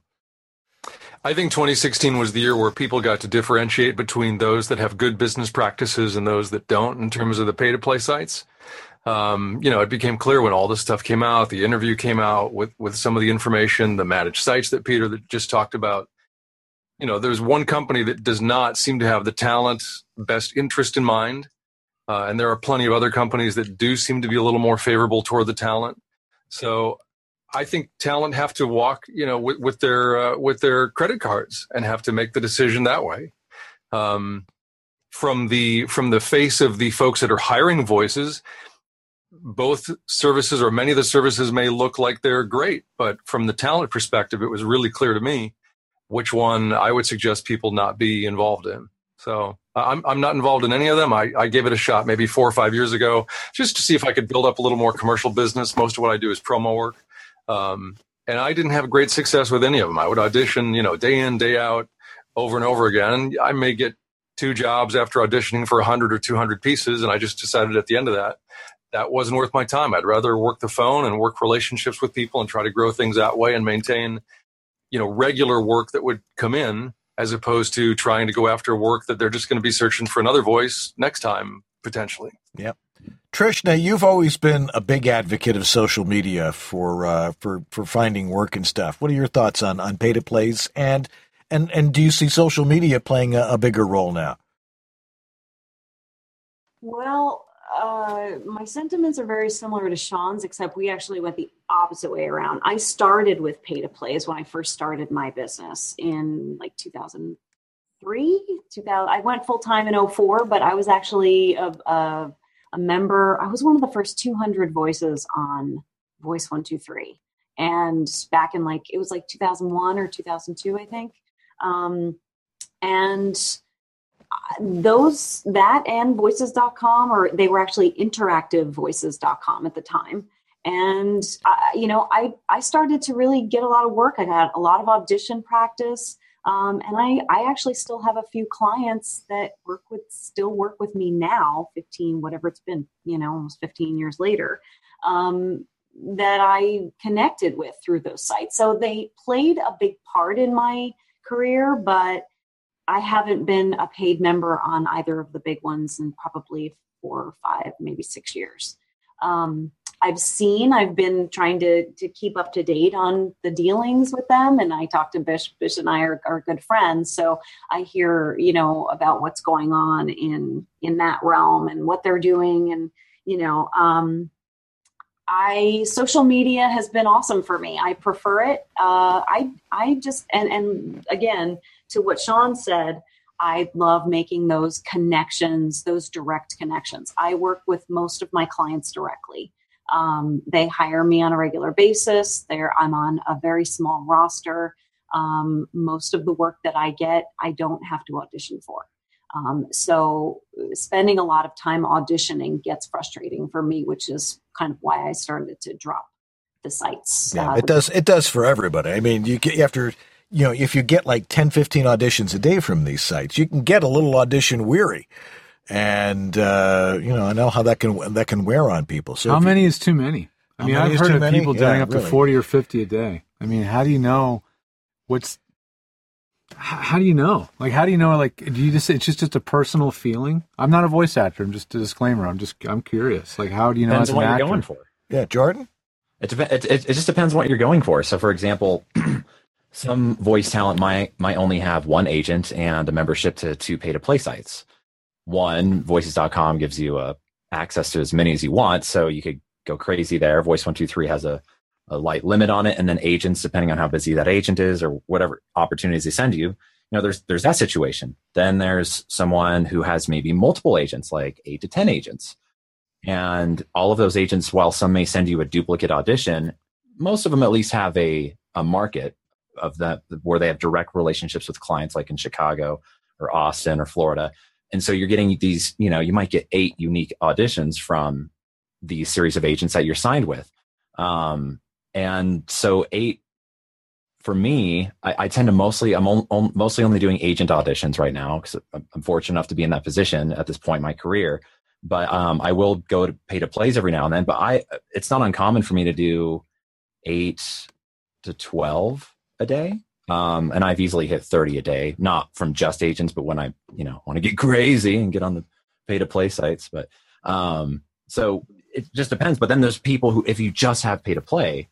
I think twenty sixteen was the year where people got to differentiate between those that have good business practices and those that don't in terms of the pay-to-play sites. Um, you know, it became clear when all this stuff came out, the interview came out with, with some of the information, the managed sites that Peter that just talked about. You know, there's one company that does not seem to have the talent, best interest in mind. Uh, and there are plenty of other companies that do seem to be a little more favorable toward the talent. So I think talent have to walk, you know, with, with their uh, with their credit cards and have to make the decision that way. Um, from the from the face of the folks that are hiring voices, both services, or many of the services, may look like they're great, but from the talent perspective, it was really clear to me which one I would suggest people not be involved in. So I'm I'm not involved in any of them. I, I gave it a shot maybe four or five years ago just to see if I could build up a little more commercial business. Most of what I do is promo work. Um, and I didn't have great success with any of them. I would audition, you know, day in, day out, over and over again. And I may get two jobs after auditioning for one hundred or two hundred pieces. And I just decided at the end of that, that wasn't worth my time. I'd rather work the phone and work relationships with people and try to grow things that way and maintain, you know, regular work that would come in, as opposed to trying to go after work that they're just going to be searching for another voice next time, potentially. Yep. Trish, now you've always been a big advocate of social media for uh, for for finding work and stuff. What are your thoughts on on pay to plays, and and and do you see social media playing a, a bigger role now? Well, uh, my sentiments are very similar to Sean's, except we actually went the opposite way around. I started with pay to plays when I first started my business in like two thousand three, two thousand. I went full time in oh four, but I was actually a, a, a member. I was one of the first two hundred voices on Voice one two three. And back in like, it was like two thousand one or two thousand two, I think. Um, and those, that and voices dot com, or they were actually interactive voices dot com at the time. And, uh, you know, I, I started to really get a lot of work. I had a lot of audition practice. Um, and I, I actually still have a few clients that work with, still work with me now, fifteen, whatever it's been, you know, almost fifteen years later, um, that I connected with through those sites. So they played a big part in my career, but I haven't been a paid member on either of the big ones in probably four or five, maybe six years. Um, I've seen, I've been trying to to keep up to date on the dealings with them. And I talk to Bish, Bish and I are, are good friends. So I hear, you know, about what's going on in, in that realm and what they're doing. And, you know, um, I, social media has been awesome for me. I prefer it. Uh, I, I just, and, and again, to what Sean said, I love making those connections, those direct connections. I work with most of my clients directly. Um, they hire me on a regular basis. They're, I'm on a very small roster. Um, most of the work that I get, I don't have to audition for. Um, so spending a lot of time auditioning gets frustrating for me, which is kind of why I started to drop the sites. Yeah, uh, it does. It does for everybody. I mean, you get after, you know, if you get like ten, fifteen auditions a day from these sites, you can get a little audition weary. And, uh, you know, I know how that can, that can wear on people. So how many you, is too many? I mean, I've heard of many? people doing yeah, up really. to forty or fifty a day. I mean, how do you know what's, how do you know? Like, how do you know, like, do you just, it's just, just a personal feeling? I'm not a voice actor. I'm just a disclaimer. I'm just, I'm curious. Like, how do you know depends as on an what actor? you're going for. Yeah. Jordan? It, dep- it, it, it just depends on what you're going for. So for example, some voice talent might, might only have one agent and a membership to two pay to play sites. One, voices dot com gives you uh, access to as many as you want. So you could go crazy there. Voice one two three has a, a light limit on it. And then agents, depending on how busy that agent is or whatever opportunities they send you, you know, there's, there's that situation. Then there's someone who has maybe multiple agents, like eight to ten agents. And all of those agents, while some may send you a duplicate audition, most of them at least have a, a market of that where they have direct relationships with clients, like in Chicago or Austin or Florida. And so you're getting these, you know, you might get eight unique auditions from the series of agents that you're signed with. Um, and so eight, for me, I, I tend to mostly, I'm on, on, mostly only doing agent auditions right now because I'm fortunate enough to be in that position at this point in my career. But um, I will go to pay to plays every now and then. But I, it's not uncommon for me to do eight to twelve a day. Um, and I've easily hit thirty a day, not from just agents, but when I, you know, want to get crazy and get on the pay to play sites. But, um, so it just depends. But then there's people who, if you just have pay to play,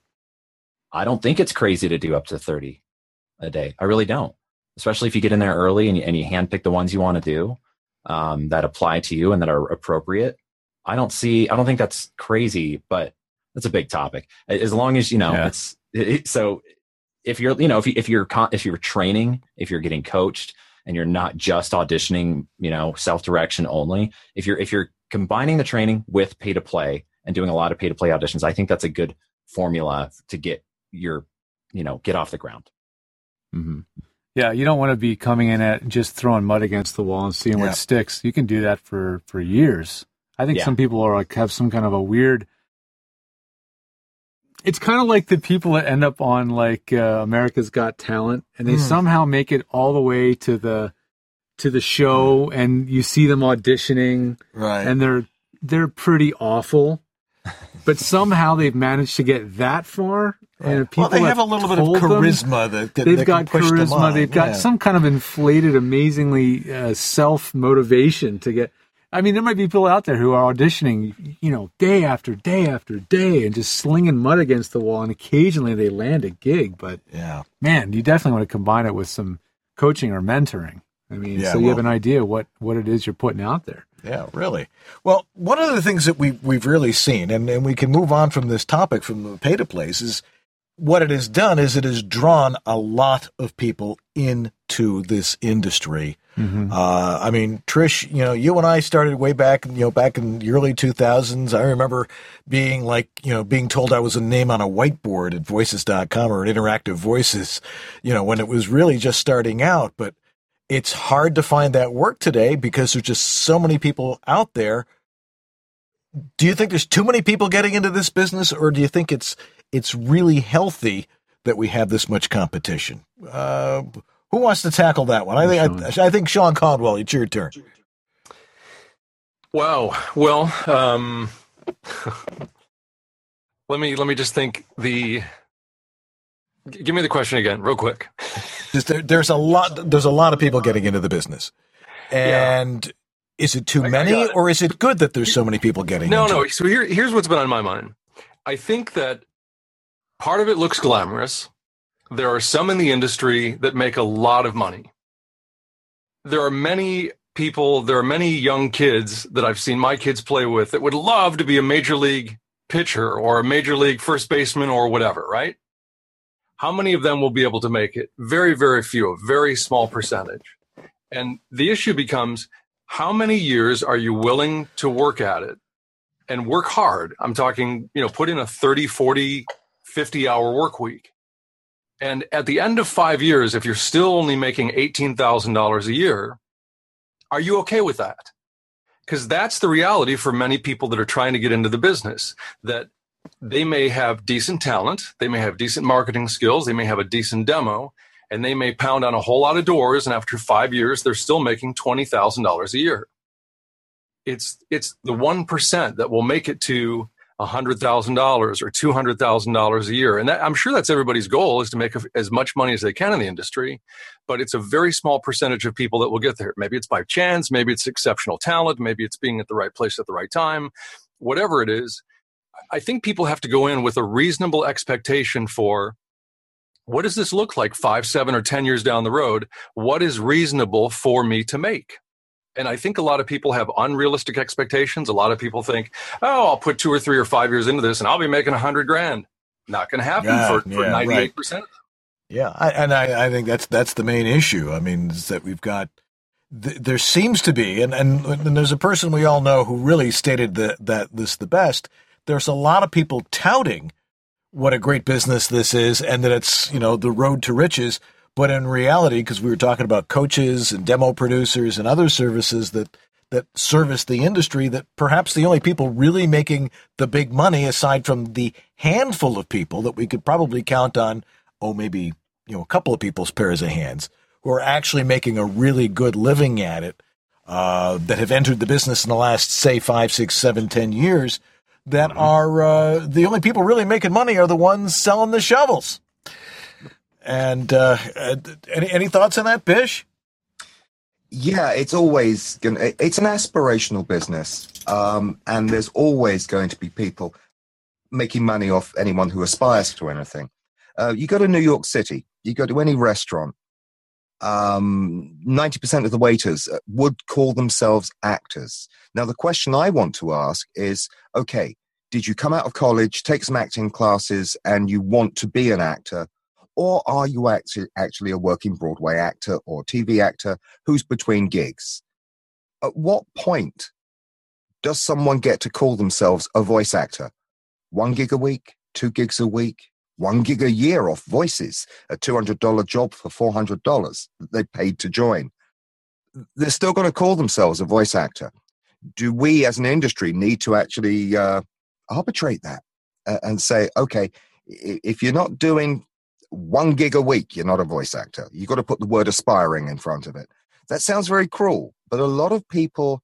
I don't think it's crazy to do up to thirty a day. I really don't, especially if you get in there early and you, and you handpick the ones you want to do, um, that apply to you and that are appropriate. I don't see, I don't think that's crazy, but that's a big topic. As long as, you know, yeah. it's it, it, so if you're, you know, if, you, if you're, if you're training, if you're getting coached and you're not just auditioning, you know, self-direction only, if you're, if you're combining the training with pay to play and doing a lot of pay to play auditions, I think that's a good formula to get your, you know, get off the ground. Mm-hmm. Yeah, you don't want to be coming in at just throwing mud against the wall and seeing Yeah. what sticks. You can do that for, for years. I think Yeah. some people are like have some kind of a weird. It's kind of like the people that end up on like uh, America's Got Talent, and they Mm. somehow make it all the way to the to the show, and you see them auditioning, Right. and they're they're pretty awful, but somehow they've managed to get that far. And people Well, they have a little bit of told them- charisma that, that they've that got can push them charisma. on. They've got Yeah. some kind of inflated, amazingly uh, self motivation to get. I mean, there might be people out there who are auditioning, you know, day after day after day, and just slinging mud against the wall, and occasionally they land a gig. But yeah, man, you definitely want to combine it with some coaching or mentoring. I mean, Yeah, so you well- have an idea what what it is you're putting out there. Yeah, really. Well, one of the things that we we've really seen, and, and we can move on from this topic from the pay to plays, is what it has done is it has drawn a lot of people into this industry. Mm-hmm. Uh, I mean, Trish, you know, you and I started way back, you know, back in the early two thousands. I remember being like, you know, being told I was a name on a whiteboard at voices dot com or at Interactive Voices, you know, when it was really just starting out. But it's hard to find that work today because there's just so many people out there. Do you think there's too many people getting into this business, or do you think it's it's really healthy that we have this much competition? Uh, who wants to tackle that one? I think I, I think Sean Caldwell. It's your turn. Wow. Well, um, let me let me just think. The g- give me the question again, real quick. Just there, there's a lot. There's a lot of people getting into the business, and is it too many, or is it good that there's so many people getting? No, into no. it? So here, here's what's been on my mind. I think that part of it looks glamorous. There are some in the industry that make a lot of money. There are many people, there are many young kids that I've seen my kids play with that would love to be a major league pitcher or a major league first baseman or whatever, right? How many of them will be able to make it? Very, very few, a very small percentage. And the issue becomes, how many years are you willing to work at it and work hard? I'm talking, you know, put in a thirty, forty, fifty hour work week. And at the end of five years, if you're still only making eighteen thousand dollars a year, are you okay with that? Because that's the reality for many people that are trying to get into the business, that they may have decent talent, they may have decent marketing skills, they may have a decent demo, and they may pound on a whole lot of doors, and after five years, they're still making twenty thousand dollars a year. It's, it's the one percent that will make it to one hundred thousand dollars or two hundred thousand dollars a year. And that, I'm sure that's everybody's goal, is to make as much money as they can in the industry. But it's a very small percentage of people that will get there. Maybe it's by chance. Maybe it's exceptional talent. Maybe it's being at the right place at the right time. Whatever it is, I think people have to go in with a reasonable expectation for, what does this look like five, seven, or ten years down the road? What is reasonable for me to make? And I think a lot of people have unrealistic expectations. A lot of people think, oh, I'll put two or three or five years into this and I'll be making a hundred grand. Not going to happen Yeah, for, for yeah, ninety-eight percent of them. Yeah, I, and I, I think that's that's the main issue. I mean, is that we've got th- there seems to be, and, and and there's a person we all know who really stated that that this the best. There's a lot of people touting what a great business this is, and that it's, you know, the road to riches. But in reality, because we were talking about coaches and demo producers and other services that that service the industry, that perhaps the only people really making the big money, aside from the handful of people that we could probably count on, oh, maybe, you know, a couple of people's pairs of hands, who are actually making a really good living at it, uh, that have entered the business in the last, say, five, six, seven, ten years, that Mm-hmm. are uh, the only people really making money are the ones selling the shovels. And uh, any any thoughts on that, Bish? Yeah, it's always gonna, it's an aspirational business, um, and there's always going to be people making money off anyone who aspires to anything. Uh, you go to New York City, you go to any restaurant, um, ninety percent of the waiters would call themselves actors. Now, the question I want to ask is, okay, did you come out of college, take some acting classes, and you want to be an actor? Or are you actually, actually a working Broadway actor or T V actor who's between gigs? At what point does someone get to call themselves a voice actor? One gig a week, two gigs a week, one gig a year off voices, a two hundred dollars job for four hundred dollars that they paid to join. They're still going to call themselves a voice actor. Do we as an industry need to actually uh, arbitrate that uh, and say, okay, if you're not doing one gig a week, you're not a voice actor. You've got to put the word aspiring in front of it. That sounds very cruel, but a lot of people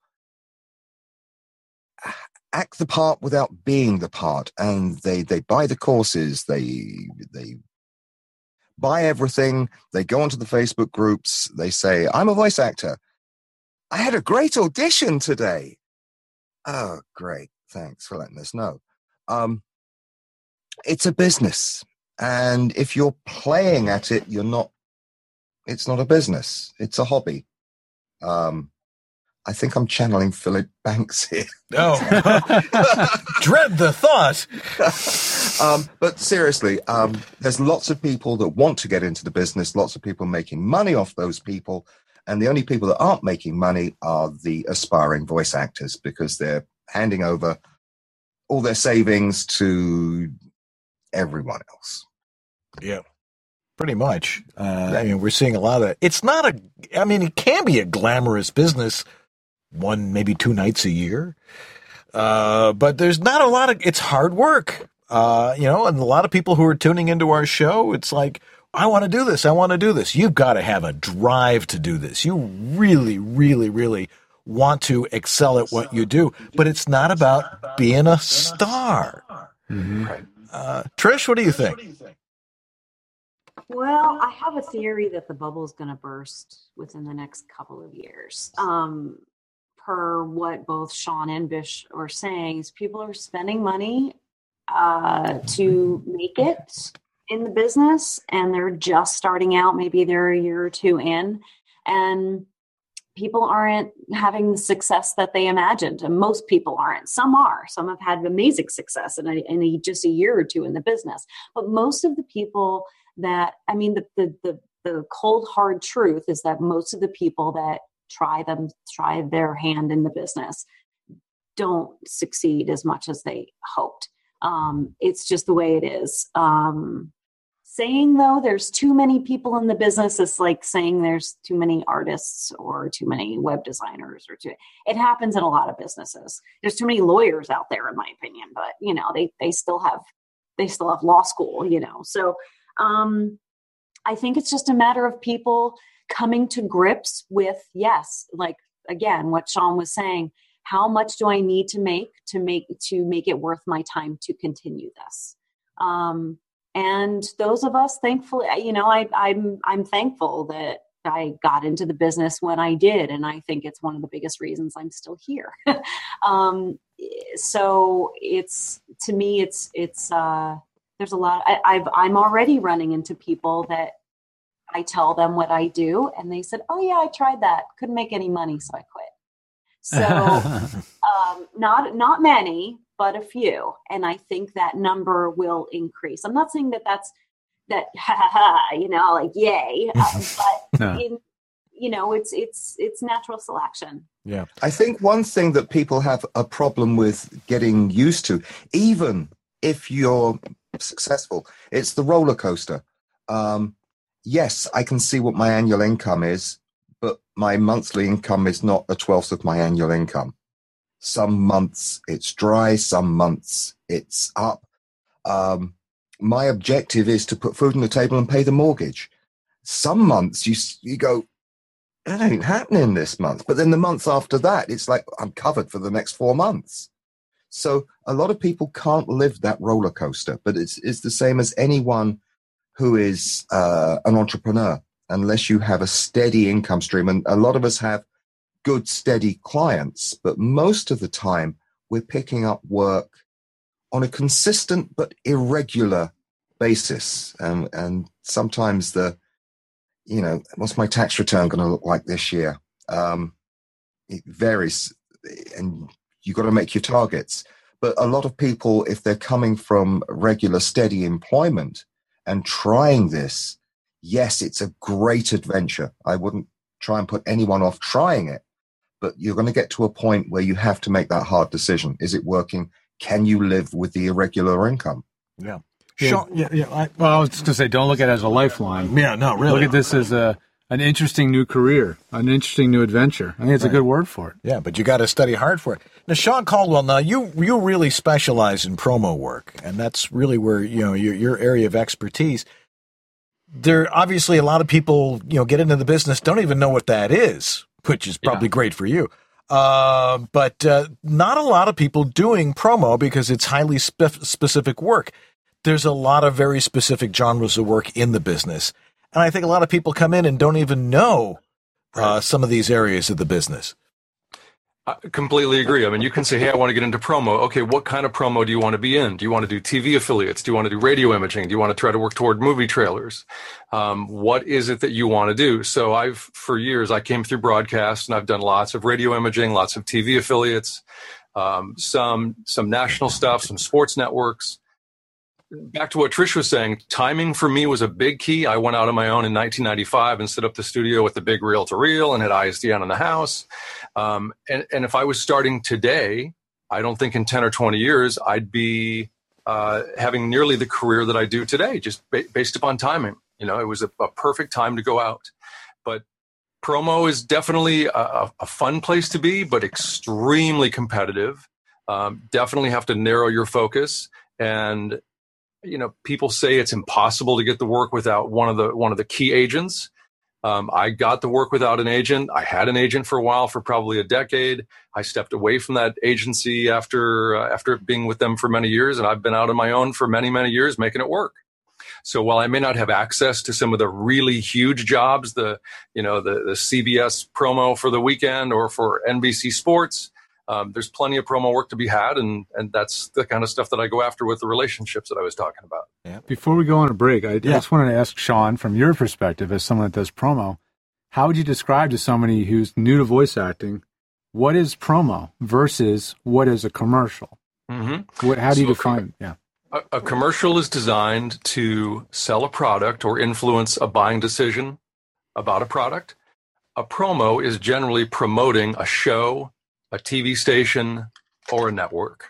act the part without being the part, and they, they buy the courses, they they buy everything, they go onto the Facebook groups, they say, I'm a voice actor. I had a great audition today. Oh, great. Thanks for letting us know. Um, it's a business. And if you're playing at it, you're not, it's not a business. It's a hobby. Um, I think I'm channeling Philip Banks here. No. Dread the thought. um, but seriously, um, there's lots of people that want to get into the business, lots of people making money off those people. And the only people that aren't making money are the aspiring voice actors, because they're handing over all their savings to everyone else. Yeah, pretty much. Uh, I mean, we're seeing a lot of, it's not a, I mean, it can be a glamorous business, one, maybe two nights a year. Uh, but there's not a lot of, it's hard work. Uh, you know, and a lot of people who are tuning into our show, it's like, I want to do this. I want to do this. You've got to have a drive to do this. You really, really, really want to excel at what you do. But it's not about being a star. Mm-hmm. Uh, Trish, what do you think? Well, I have a theory that the bubble is going to burst within the next couple of years. Um, per what both Sean and Bish are saying, is people are spending money uh, to make it in the business, and they're just starting out. Maybe they're a year or two in, and people aren't having the success that they imagined. And most people aren't. Some are. Some have had amazing success in, a, in a, just a year or two in the business. But most of the people that, I mean, the, the, the, the cold, hard truth is that most of the people that try them, try their hand in the business don't succeed as much as they hoped. Um, it's just the way it is. Um, saying, though, there's too many people in the business is like saying there's too many artists or too many web designers or too, it happens in a lot of businesses. There's too many lawyers out there, in my opinion, but you know, they, they still have, they still have law school, you know? So, um, I think it's just a matter of people coming to grips with, yes, like, again, what Sean was saying, how much do I need to make to make, to make it worth my time to continue this? Um, And those of us, thankfully, you know, I, I'm I'm thankful that I got into the business when I did, and I think it's one of the biggest reasons I'm still here. um, so it's, to me, it's it's uh, there's a lot. I, I've I'm already running into people that I tell them what I do, and they said, "Oh yeah, I tried that, couldn't make any money, so I quit." So um, not not many, but a few. And I think that number will increase. I'm not saying that that's that, ha ha ha, you know, like, yay. Uh, but, No. in, you know, it's, it's, it's natural selection. Yeah. I think one thing that people have a problem with getting used to, even if you're successful, it's the roller coaster. Um, yes, I can see what my annual income is, but my monthly income is not a twelfth of my annual income. Some months it's dry, some months it's up. Um, my objective is to put food on the table and pay the mortgage. Some months you you go, it ain't happening this month. But then the month after that, it's like, I'm covered for the next four months. So a lot of people can't live that roller coaster, but it's, it's the same as anyone who is uh, an entrepreneur, unless you have a steady income stream. And a lot of us have good, steady clients, but most of the time we're picking up work on a consistent but irregular basis. Um, and sometimes the, you know, what's my tax return going to look like this year? Um, it varies, and you've got to make your targets. But a lot of people, if they're coming from regular, steady employment and trying this, yes, it's a great adventure. I wouldn't try and put anyone off trying it. but you're going to get to a point where you have to make that hard decision. Is it working? Can you live with the irregular income? Yeah. Yeah. Sean, yeah, yeah. I, well, I was just going to say, don't look at it as a lifeline. Yeah, no, really. Look at this as a an interesting new career, an interesting new adventure. I think it's Right. a good word for it. Yeah, but you got to study hard for it. Now, Sean Caldwell, now you you really specialize in promo work, and that's really where you know your your area of expertise. There obviously a lot of people you know get into the business don't even know what that is, which is probably yeah. great for you. Uh, but uh, not a lot of people doing promo because it's highly spe- specific work. There's a lot of very specific genres of work in the business. And I think a lot of people come in and don't even know uh, some of these areas of the business. I completely agree. I mean, you can say, hey, I want to get into promo. Okay, what kind of promo do you want to be in? Do you want to do T V affiliates? Do you want to do radio imaging? Do you want to try to work toward movie trailers? Um, what is it that you want to do? So I've, for years, I came through broadcast and I've done lots of radio imaging, lots of T V affiliates, um, some, some national stuff, some sports networks. Back to what Trish was saying, timing for me was a big key. I went out on my own in nineteen ninety-five and set up the studio with the big reel-to-reel and had I S D N in the house. Um, and, and if I was starting today, I don't think in ten or twenty years I'd be uh, having nearly the career that I do today, just ba- based upon timing. You know, it was a, a perfect time to go out. But promo is definitely a, a fun place to be, but extremely competitive. Um, definitely have to narrow your focus. And you know, people say it's impossible to get the work without one of the one of the key agents. Um, I got the work without an agent. I had an agent for a while, for probably a decade. I stepped away from that agency after uh, after being with them for many years, and I've been out on my own for many, many years making it work. So while I may not have access to some of the really huge jobs, the you know the, the C B S promo for the weekend or for N B C Sports, Um, there's plenty of promo work to be had, and, and that's the kind of stuff that I go after with the relationships that I was talking about. Yeah. Before we go on a break, I, yeah. I just wanted to ask Sean, from your perspective as someone that does promo, how would you describe to somebody who's new to voice acting, what is promo versus what is a commercial? Mm-hmm. What, how do you so define it? Yeah. A, a commercial is designed to sell a product or influence a buying decision about a product. A promo is generally promoting a show, a T V station, or a network.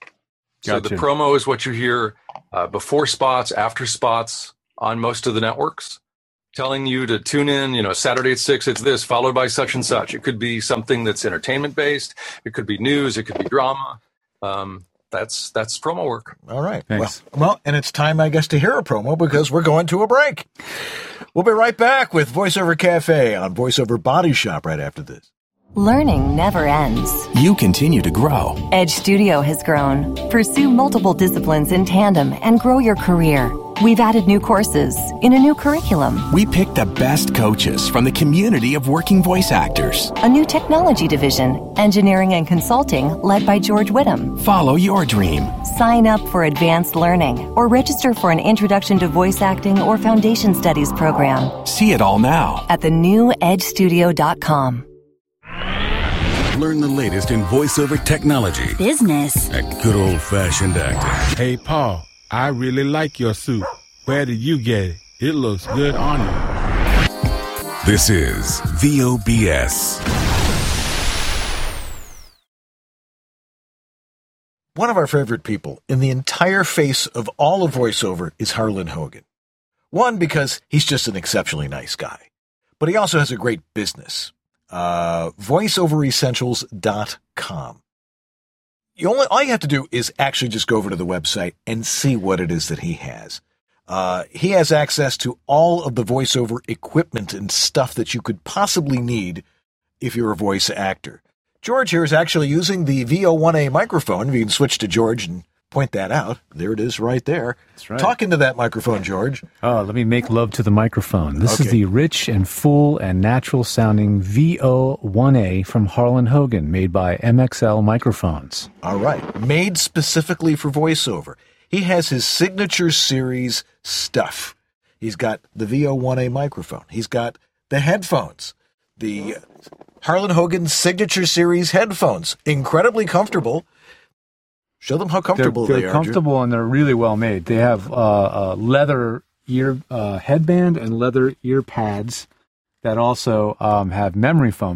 So Gotcha. the promo is what you hear uh, before spots, after spots on most of the networks, telling you to tune in, you know, Saturday at six, it's this, followed by such and such. It could be something that's entertainment-based. It could be news. It could be drama. Um, that's that's promo work. All right. Thanks. Well, well, and it's time, I guess, to hear a promo because we're going to a break. We'll be right back with VoiceOver Cafe on VoiceOver Body Shop right after this. Learning never ends. You continue to grow. Edge Studio has grown. Pursue multiple disciplines in tandem and grow your career. We've added new courses in a new curriculum. We picked the best coaches from the community of working voice actors. A new technology division, engineering and consulting, led by George Whittam. Follow your dream. Sign up for advanced learning or register for an introduction to voice acting or foundation studies program. See it all now at the new edge studio dot com. Learn the latest in voiceover technology. Business. That good old-fashioned acting. Hey, Paul, I really like your suit. Where did you get it? It looks good on you. This is V O B S. One of our favorite people in the entire face of all of voiceover is Harlan Hogan. One, because he's just an exceptionally nice guy, but he also has a great business. Uh, voice over essentials dot com. You only, all you have to do is actually just go over to the website and see what it is that he has. Uh, he has access to all of the voiceover equipment and stuff that you could possibly need if you're a voice actor. George here is actually using the V O one A microphone. If you can switch to George and point that out. There it is right there. That's right. Talk into that microphone, George. Oh, let me make love to the microphone. This Okay. is the rich and full and natural sounding V O one A from Harlan Hogan, made by M X L Microphones. All right. Made specifically for voiceover. He has his signature series stuff. He's got the V O one A microphone. He's got the headphones. The Harlan Hogan signature series headphones. Incredibly comfortable. Show them how comfortable they're, they they're are. comfortable and they're really well made. They have uh, a leather ear uh, headband and leather ear pads that also um, have memory foam in them.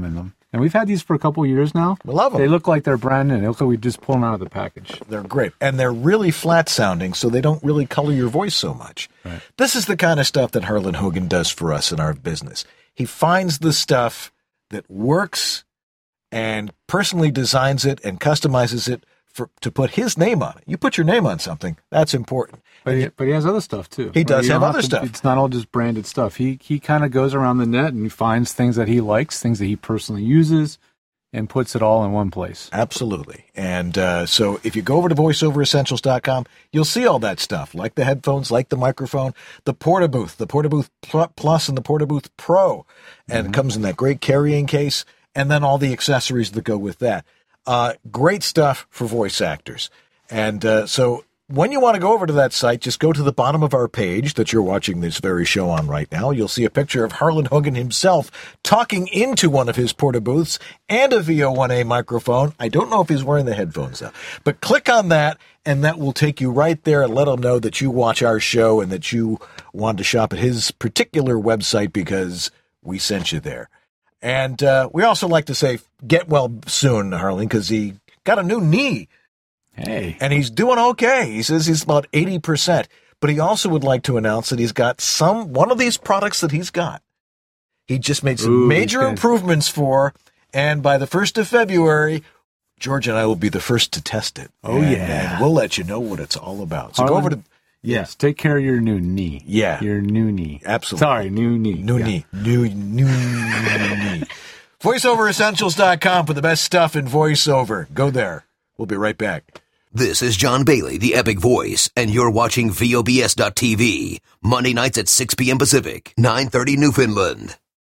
And we've had these for a couple of years now. We love them. They look like they're brand new. They look like we just pulled them out of the package. They're great. And they're really flat sounding, so they don't really color your voice so much. Right. This is the kind of stuff that Harlan Hogan does for us in our business. He finds the stuff that works and personally designs it and customizes it for, to put his name on it. You put your name on something, that's important. But he, but he has other stuff too. He does You have don't other to- stuff. It's not all just branded stuff. He he kind of goes around the net and he finds things that he likes, things that he personally uses, and puts it all in one place. Absolutely. And uh, so if you go over to voice over essentials dot com, you'll see all that stuff, like the headphones, like the microphone, the Portabooth, the Portabooth Pl- Plus and the Portabooth Pro. And Mm-hmm. it comes in that great carrying case, and then all the accessories that go with that. Uh, great stuff for voice actors. And uh, so when you want to go over to that site, just go to the bottom of our page that you're watching this very show on right now. You'll see a picture of Harlan Hogan himself talking into one of his Portabooths and a V O one A microphone. I don't know if he's wearing the headphones though, but click on that and that will take you right there and let him know that you watch our show and that you want to shop at his particular website because we sent you there. And uh, we also like to say, get well soon, Harlan, because he got a new knee. Hey. And he's doing okay. He says he's about eighty percent. But he also would like to announce that he's got some, one of these products that he's got, he just made some Ooh, major he's improvements for. And by the first of February, George and I will be the first to test it. Oh, And- yeah. And we'll let you know what it's all about. So Harlan, go over to, Yes, take care of your new knee. Yeah. Your new knee. Absolutely. Sorry, new knee. New Yeah. knee. New, new knee. voice over essentials dot com for the best stuff in voiceover. Go there. We'll be right back. This is John Bailey, the Epic Voice, and you're watching V O B S dot T V, Monday nights at six p.m. Pacific, nine thirty Newfoundland.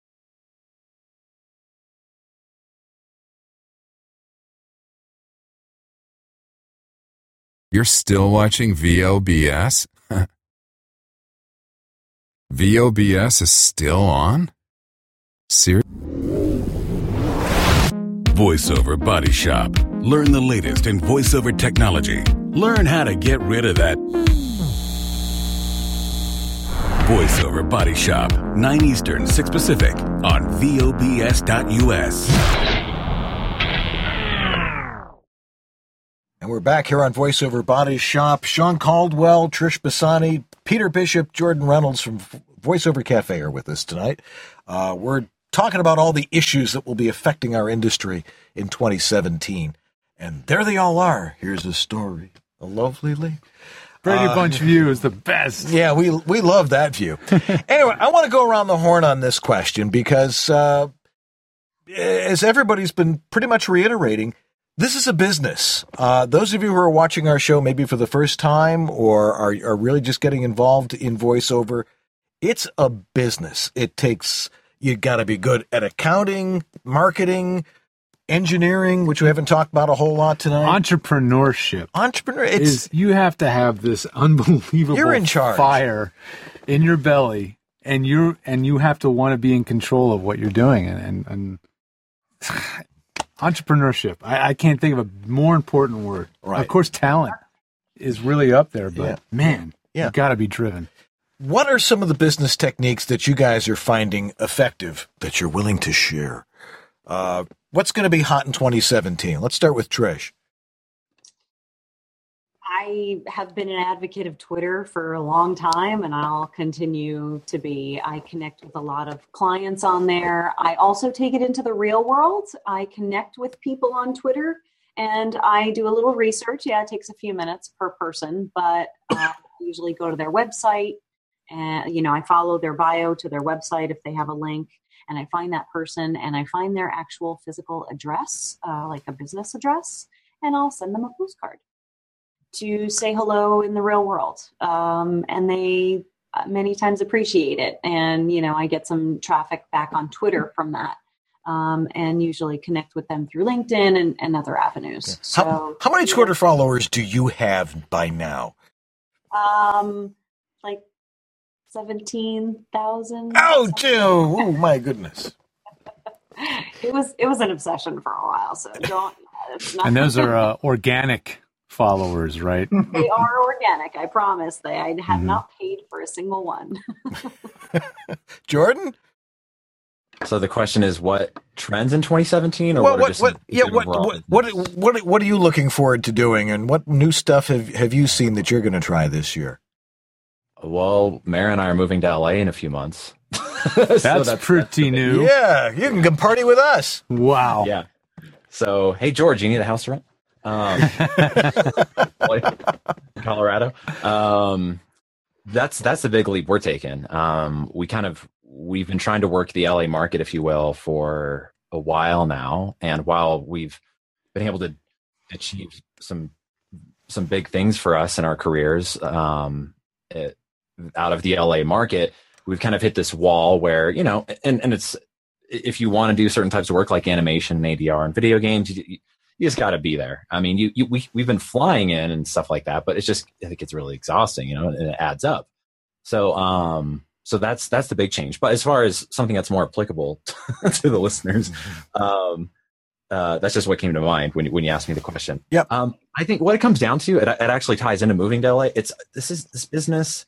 You're still watching V O B S? V O B S is still on? Seriously? VoiceOver Body Shop. Learn the latest in voiceover technology. Learn how to get rid of that VoiceOver Body Shop. nine Eastern, six Pacific on V O B S dot U S. And we're back here on VoiceOver Body Shop. Sean Caldwell, Trish Bassani, Peter Bishop, Jordan Reynolds from VoiceOver Cafe are with us tonight. Uh, we're talking about all the issues that will be affecting our industry in twenty seventeen. And there they all are. Here's a story. A lovely lady. Brady Uh, Bunch view is the best. Yeah, we we love that view. Anyway, I want to go around the horn on this question because, uh, as everybody's been pretty much reiterating, this is a business. Uh, those of you who are watching our show maybe for the first time or are, are really just getting involved in voiceover, it's a business. It takes, you got to be good at accounting, marketing, engineering, which we haven't talked about a whole lot tonight. Entrepreneurship. Entrepreneur, it's, is you have to have this unbelievable You're in charge. fire in your belly, and you and you have to want to be in control of what you're doing. And, and, and entrepreneurship, I, I can't think of a more important word. Right. Of course, talent is really up there, but Yeah. man, Yeah. you got to be driven. What are some of the business techniques that you guys are finding effective that you're willing to share? Uh, what's going to be hot in twenty seventeen? Let's start with Trish. I have been an advocate of Twitter for a long time, and I'll continue to be. I connect with a lot of clients on there. I also take it into the real world. I connect with people on Twitter, and I do a little research. Yeah, it takes a few minutes per person, but uh, I usually go to their website, and you know, I follow their bio to their website if they have a link, and I find that person, and I find their actual physical address, uh, like a business address, and I'll send them a postcard to say hello in the real world. Um, and they uh, many times appreciate it. And, you know, I get some traffic back on Twitter from that, um, and usually connect with them through LinkedIn and, and other avenues. So, How, how many Twitter followers do you have by now? um, like seventeen thousand. Oh, Joe! Oh, my goodness. It was, it was an obsession for a while. So don't, it's not. And those are uh, organic followers, right? They are organic. I promise. They, I have Mm-hmm. not paid for a single one. Jordan? So the question is, what trends in twenty seventeen, or well, what? What, are just what, yeah, what, what, what, what, what are you looking forward to doing, and what new stuff have have you seen that you're going to try this year? Well, Mara and I are moving to L A in a few months. that's, so that's pretty that's new. Yeah, you can come party with us. Wow. Yeah. So, hey, George, you need a house to rent? Um, Colorado. Um, that's that's the big leap we're taking. Um, we kind of we've been trying to work the L A market, if you will, for a while now, and while we've been able to achieve some some big things for us in our careers um, it, out of the L A market, we've kind of hit this wall where, you know, and and it's if you want to do certain types of work like animation and A D R and video games, you, you just got to be there. I mean, you, you we we've been flying in and stuff like that, but it's just I think it's really exhausting, you know, and it adds up. So um so that's that's the big change. But as far as something that's more applicable to the listeners, um uh that's just what came to mind when when you asked me the question. Yeah. Um I think what it comes down to, it, it actually ties into moving to L A. It's this is this business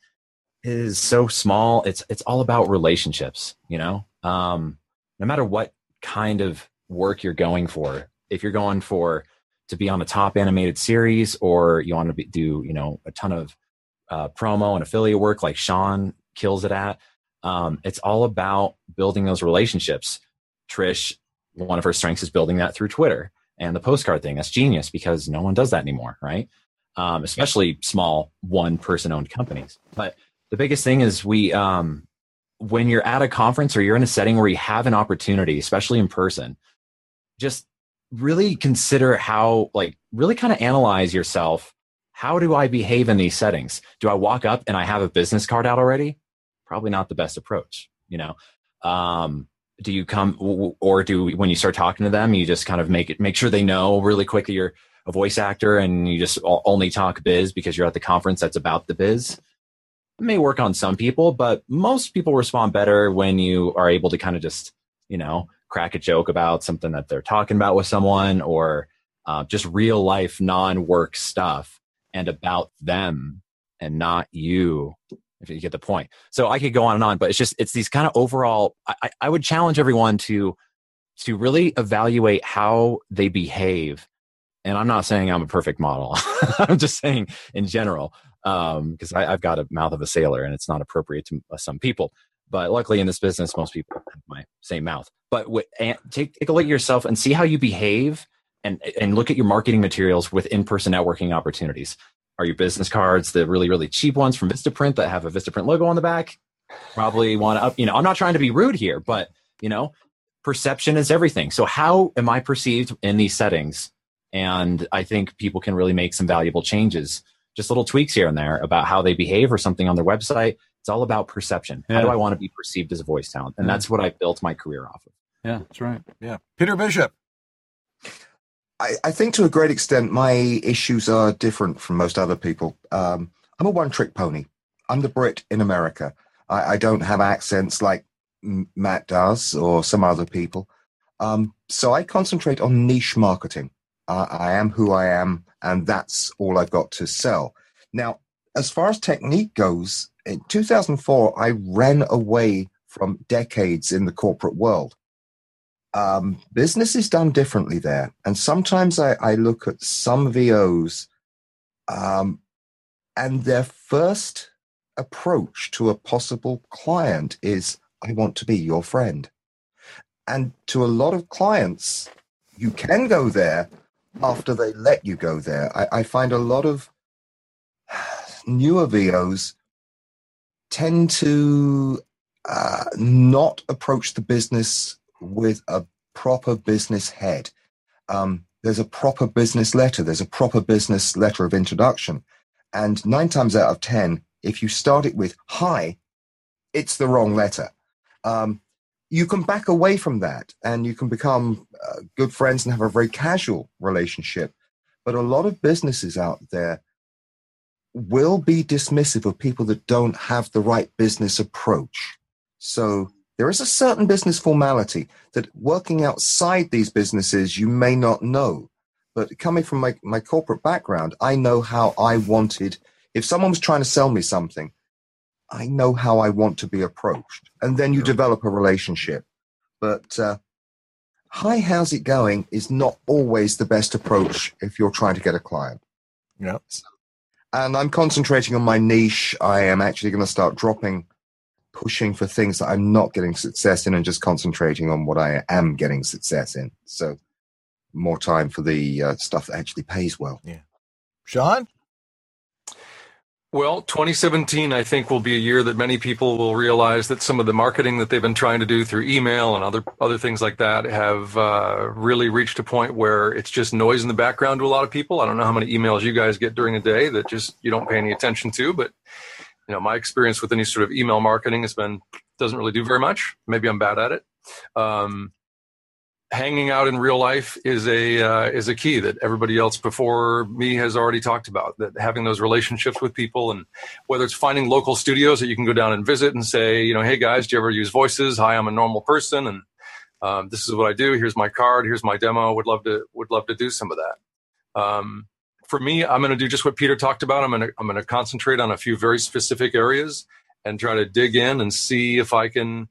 is so small. It's it's all about relationships, you know. Um no matter what kind of work you're going for, if you're going for to be on a top animated series, or you want to be, do, you know, a ton of uh, promo and affiliate work like Sean kills it at, um, it's all about building those relationships. Trish, one of her strengths is building that through Twitter and the postcard thing. That's genius because no one does that anymore, right? Um, especially small one person owned companies. But the biggest thing is we, um, when you're at a conference or you're in a setting where you have an opportunity, especially in person, just really consider how, like, really kind of analyze yourself. How do I behave in these settings? Do I walk up and I have a business card out already? Probably not the best approach, you know? Um, do you come, or do, when you start talking to them, you just kind of make it, make sure they know really quick that you're a voice actor and you just only talk biz because you're at the conference that's about the biz? It may work on some people, but most people respond better when you are able to kind of just, you know, crack a joke about something that they're talking about with someone, or uh, just real life non-work stuff and about them and not you, if you get the point. So I could go on and on, but it's just, it's these kind of overall, I, I would challenge everyone to, to really evaluate how they behave. And I'm not saying I'm a perfect model. I'm just saying in general, um, because I've got a mouth of a sailor and it's not appropriate to uh, some people. But luckily in this business, most people have my same mouth. But w- take, take a look at yourself and see how you behave, and, and look at your marketing materials with in-person networking opportunities. Are your business cards the really, really cheap ones from Vistaprint that have a Vistaprint logo on the back? Probably want to up, you know, I'm not trying to be rude here, but, you know, perception is everything. So how am I perceived in these settings? And I think people can really make some valuable changes, just little tweaks here and there about how they behave or something on their website. It's all about perception. Yeah. How do I want to be perceived as a voice talent? And Yeah. that's what I built my career off of. Yeah, that's right. Yeah. Peter Bishop. I, I think to a great extent, my issues are different from most other people. Um, I'm a one-trick pony. I'm the Brit in America. I, I don't have accents like M- Matt does or some other people. Um, so I concentrate on niche marketing. Uh, I am who I am, and that's all I've got to sell. Now, as far as technique goes, in two thousand four, I ran away from decades in the corporate world. Um, business is done differently there. And sometimes I, I look at some V Os um, and their first approach to a possible client is, I want to be your friend. And to a lot of clients, you can go there after they let you go there. I, I find a lot of newer V Os tend to uh, not approach the business with a proper business head. Um, there's a proper business letter. There's a proper business letter of introduction. And nine times out of ten, if you start it with hi, it's the wrong letter. Um, you can back away from that and you can become uh, good friends and have a very casual relationship. But a lot of businesses out there will be dismissive of people that don't have the right business approach. So there is a certain business formality that working outside these businesses you may not know. But coming from my, my corporate background, I know how I wanted, if someone was trying to sell me something, I know how I want to be approached. And then you develop a relationship. But uh, hi, how's it going is not always the best approach if you're trying to get a client. Yeah. So, and I'm concentrating on my niche. I am actually going to start dropping, pushing for things that I'm not getting success in and just concentrating on what I am getting success in. So more time for the uh, stuff that actually pays well. Yeah. Sean? Well, twenty seventeen, I think, will be a year that many people will realize that some of the marketing that they've been trying to do through email and other other things like that have uh, really reached a point where it's just noise in the background to a lot of people. I don't know how many emails you guys get during a day that just you don't pay any attention to, but you know, my experience with any sort of email marketing has been doesn't really do very much. Maybe I'm bad at it. Um, hanging out in real life is a uh, is a key that everybody else before me has already talked about, that having those relationships with people, and whether it's finding local studios that you can go down and visit and say, you know, hey guys, do you ever use voices? Hi, I'm a normal person, and um, this is what I do. Here's my card. Here's my demo. Would love to would love to do some of that. Um, for me, I'm going to do just what Peter talked about. I'm going to I'm going to concentrate on a few very specific areas and try to dig in and see if I can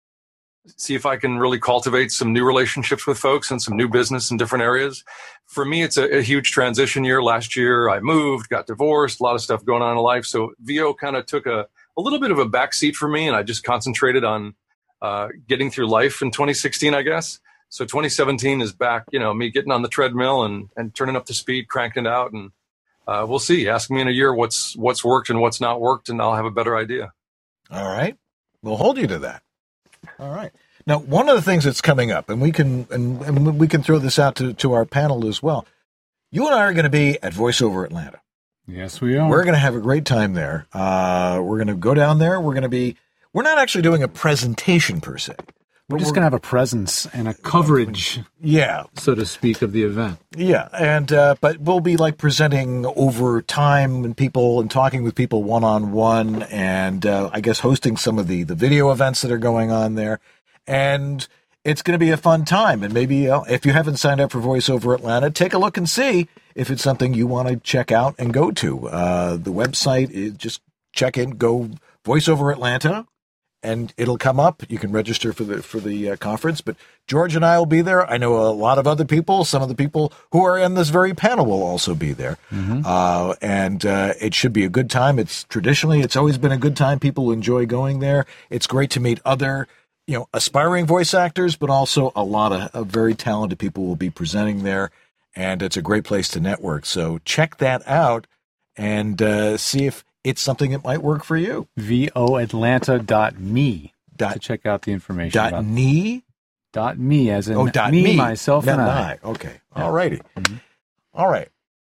see if I can really cultivate some new relationships with folks and some new business in different areas. For me, it's a, a huge transition year. Last year, I moved, got divorced, a lot of stuff going on in life. So V O kind of took a, a little bit of a backseat for me, and I just concentrated on uh, getting through life in twenty sixteen, I guess. So twenty seventeen is back, you know, me getting on the treadmill and, and turning up the speed, cranking it out. And uh, we'll see. Ask me in a year what's what's worked and what's not worked, and I'll have a better idea. All right. We'll hold you to that. All right. Now, one of the things that's coming up, and we can and, and we can throw this out to, to our panel as well. You and I are going to be at VoiceOver Atlanta. Yes, we are. We're going to have a great time there. Uh, we're going to go down there. We're going to be. We're not actually doing a presentation per se. We're just going to have a presence and a coverage, yeah, so to speak, of the event. Yeah, and uh, but we'll be like presenting over time and people and talking with people one on one, and uh, I guess hosting some of the the video events that are going on there, and it's going to be a fun time. And maybe uh, if you haven't signed up for VoiceOver Atlanta, take a look and see if it's something you want to check out and go to. Uh, the website is just check in, go VoiceOver Atlanta. And it'll come up. You can register for the for the uh, conference. But George and I will be there. I know a lot of other people. Some of the people who are in this very panel will also be there. Mm-hmm. Uh, and uh, it should be a good time. It's traditionally, it's always been a good time. People enjoy going there. It's great to meet other, you know, aspiring voice actors, but also a lot of, of very talented people will be presenting there. And it's a great place to network. So check that out and uh, see if it's something that might work for you. V O Atlanta dot me dot, to check out the information. Dot about me? Dot me, as in oh, dot me, me, myself, Not and I. I. Okay. Yeah. All righty. Mm-hmm. All right.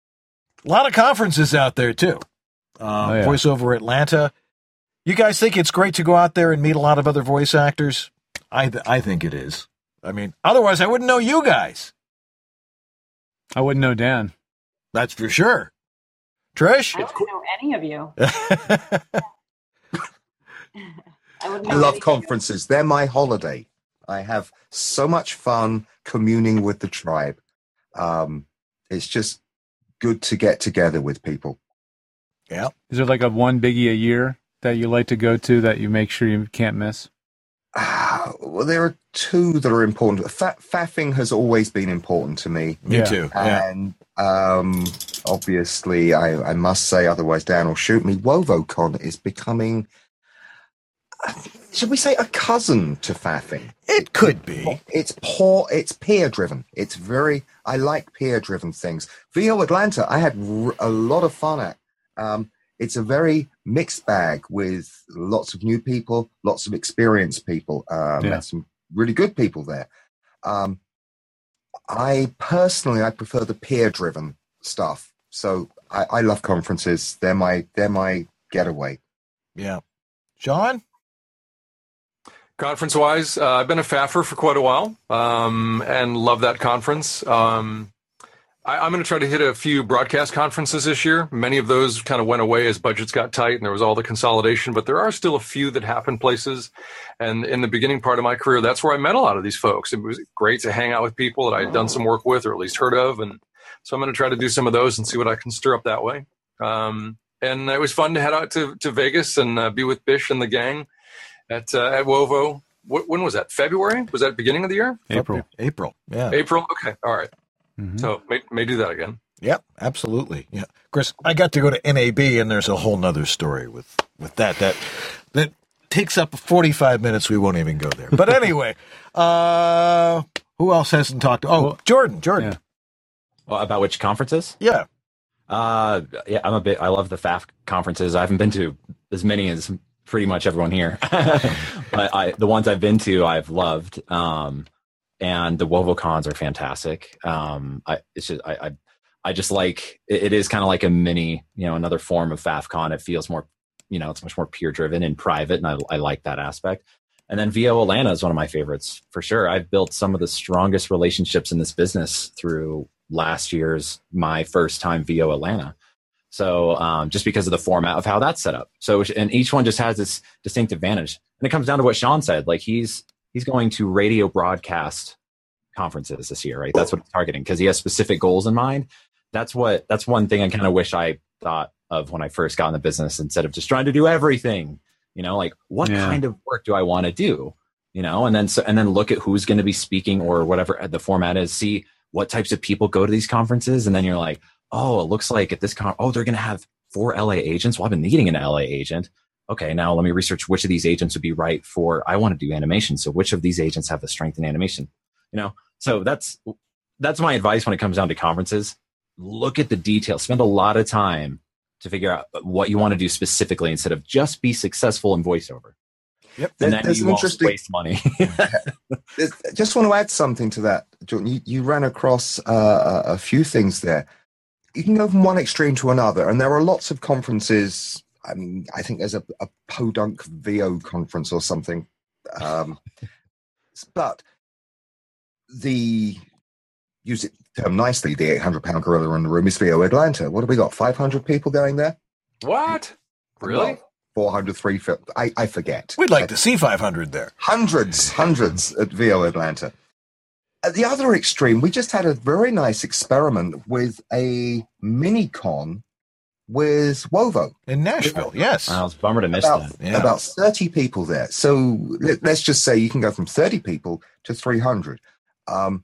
A lot of conferences out there, too. Um, oh, yeah. VoiceOver Atlanta. You guys think it's great to go out there and meet a lot of other voice actors? I th- I think it is. I mean, otherwise I wouldn't know you guys. I wouldn't know Dan. That's for sure. Trish? I wouldn't know any of you. I, wouldn't know I love any conferences. Of you. They're my holiday. I have so much fun communing with the tribe. Um, it's just good to get together with people. Yeah. Is there like a one biggie a year that you like to go to that you make sure you can't miss? Uh, well, there are two that are important. Fa- faffing has always been important to me. Me yeah. too. Yeah. And um, obviously, I, I must say, otherwise Dan will shoot me, WovoCon is becoming, should we say, a cousin to faffing. It could be. It's poor. It's peer-driven. It's very, I like peer-driven things. V O Atlanta, I had r- a lot of fun at. Um, It's a very mixed bag with lots of new people, lots of experienced people, um, yeah. and some really good people there. Um, I personally, I prefer the peer-driven stuff. So I, I love conferences. They're my they're my getaway. Yeah, Sean. Conference-wise, uh, I've been a faffer for quite a while, um, and love that conference. Um, I, I'm going to try to hit a few broadcast conferences this year. Many of those kind of went away as budgets got tight and there was all the consolidation, but there are still a few that happen places. And in the beginning part of my career, that's where I met a lot of these folks. It was great to hang out with people that I had done some work with or at least heard of. And so I'm going to try to do some of those and see what I can stir up that way. Um, and it was fun to head out to, to Vegas and uh, be with Bish and the gang at, uh, at Wovo. what, when was that? February? Was that beginning of the year? April. April. Yeah. April. Okay. All right. Mm-hmm. So may, may do that again. Yep, absolutely. Yeah, Chris, I got to go to N A B, and there's a whole nother story with, with that that that takes up forty-five minutes. We won't even go there. But anyway, uh, who else hasn't talked? To, oh, well, Jordan. Jordan. Yeah. Well, about which conferences? Yeah. Uh, yeah, I'm a bit. I love the F A F conferences. I haven't been to as many as pretty much everyone here, but I the ones I've been to, I've loved. Um, and the WovoCons are fantastic. Um, I it's just I. I I just like, it, it is kind of like a mini, you know, another form of FAFCon. It feels more, you know, it's much more peer driven and private. And I, I like that aspect. And then V O Atlanta is one of my favorites for sure. I've built some of the strongest relationships in this business through last year's, my first time V O Atlanta. So um, just because of the format of how that's set up. So, and each one just has this distinct advantage. And it comes down to what Sean said, like he's, he's going to radio broadcast conferences this year, right? That's what he's targeting because he has specific goals in mind. That's what, that's one thing I kind of wish I thought of when I first got in the business instead of just trying to do everything, you know, like what yeah. kind of work do I want to do, you know, and then, so, and then look at who's going to be speaking or whatever the format is, see what types of people go to these conferences. And then you're like, oh, it looks like at this con, oh, they're going to have four L A agents. Well, I've been needing an L A agent. Okay. Now let me research which of these agents would be right for, I want to do animation. So which of these agents have the strength in animation, you know? So that's, that's my advice when it comes down to conferences. Look at the details, spend a lot of time to figure out what you want to do specifically instead of just be successful in voiceover. Yep. And There's, then you an won't interesting... waste money. Just want to add something to that, Jordan. You, you ran across uh, a few things there. You can go from one extreme to another, and there are lots of conferences. I mean, I think there's a, a Podunk V O conference or something. Um, but the, use it term nicely, the eight hundred pound gorilla in the room is V O Atlanta. What have we got? five hundred people going there? What? Really? four hundred, three fifty. I, I forget. We'd like to see five hundred there. Hundreds, hundreds at V O Atlanta. At the other extreme, we just had a very nice experiment with a mini-con with Wovo. In Nashville, yes. I was bummer to miss about, that. Yeah. About thirty people there. So let, let's just say you can go from thirty people to three hundred. Um,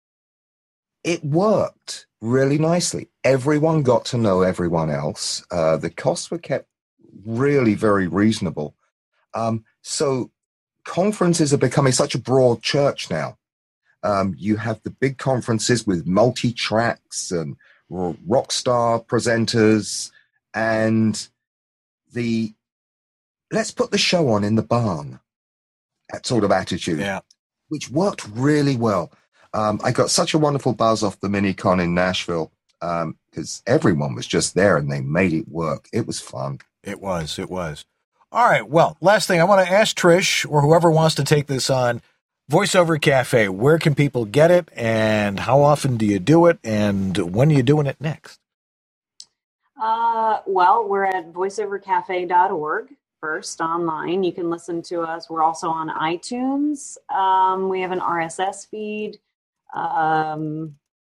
it worked really nicely. Everyone got to know everyone else. Uh, the costs were kept really very reasonable. Um, so conferences are becoming such a broad church now. Um, you have the big conferences with multi-tracks and rock star presenters and the let's put the show on in the barn, that sort of attitude, yeah. which worked really well. Um, I got such a wonderful buzz off the mini-con in Nashville because um, everyone was just there and they made it work. It was fun. It was. It was. All right. Well, last thing I want to ask Trish or whoever wants to take this on, VoiceOver Cafe, where can people get it and how often do you do it and when are you doing it next? Uh, well, we're at voice over cafe dot org first online. You can listen to us. We're also on iTunes. Um, we have an R S S feed. Um,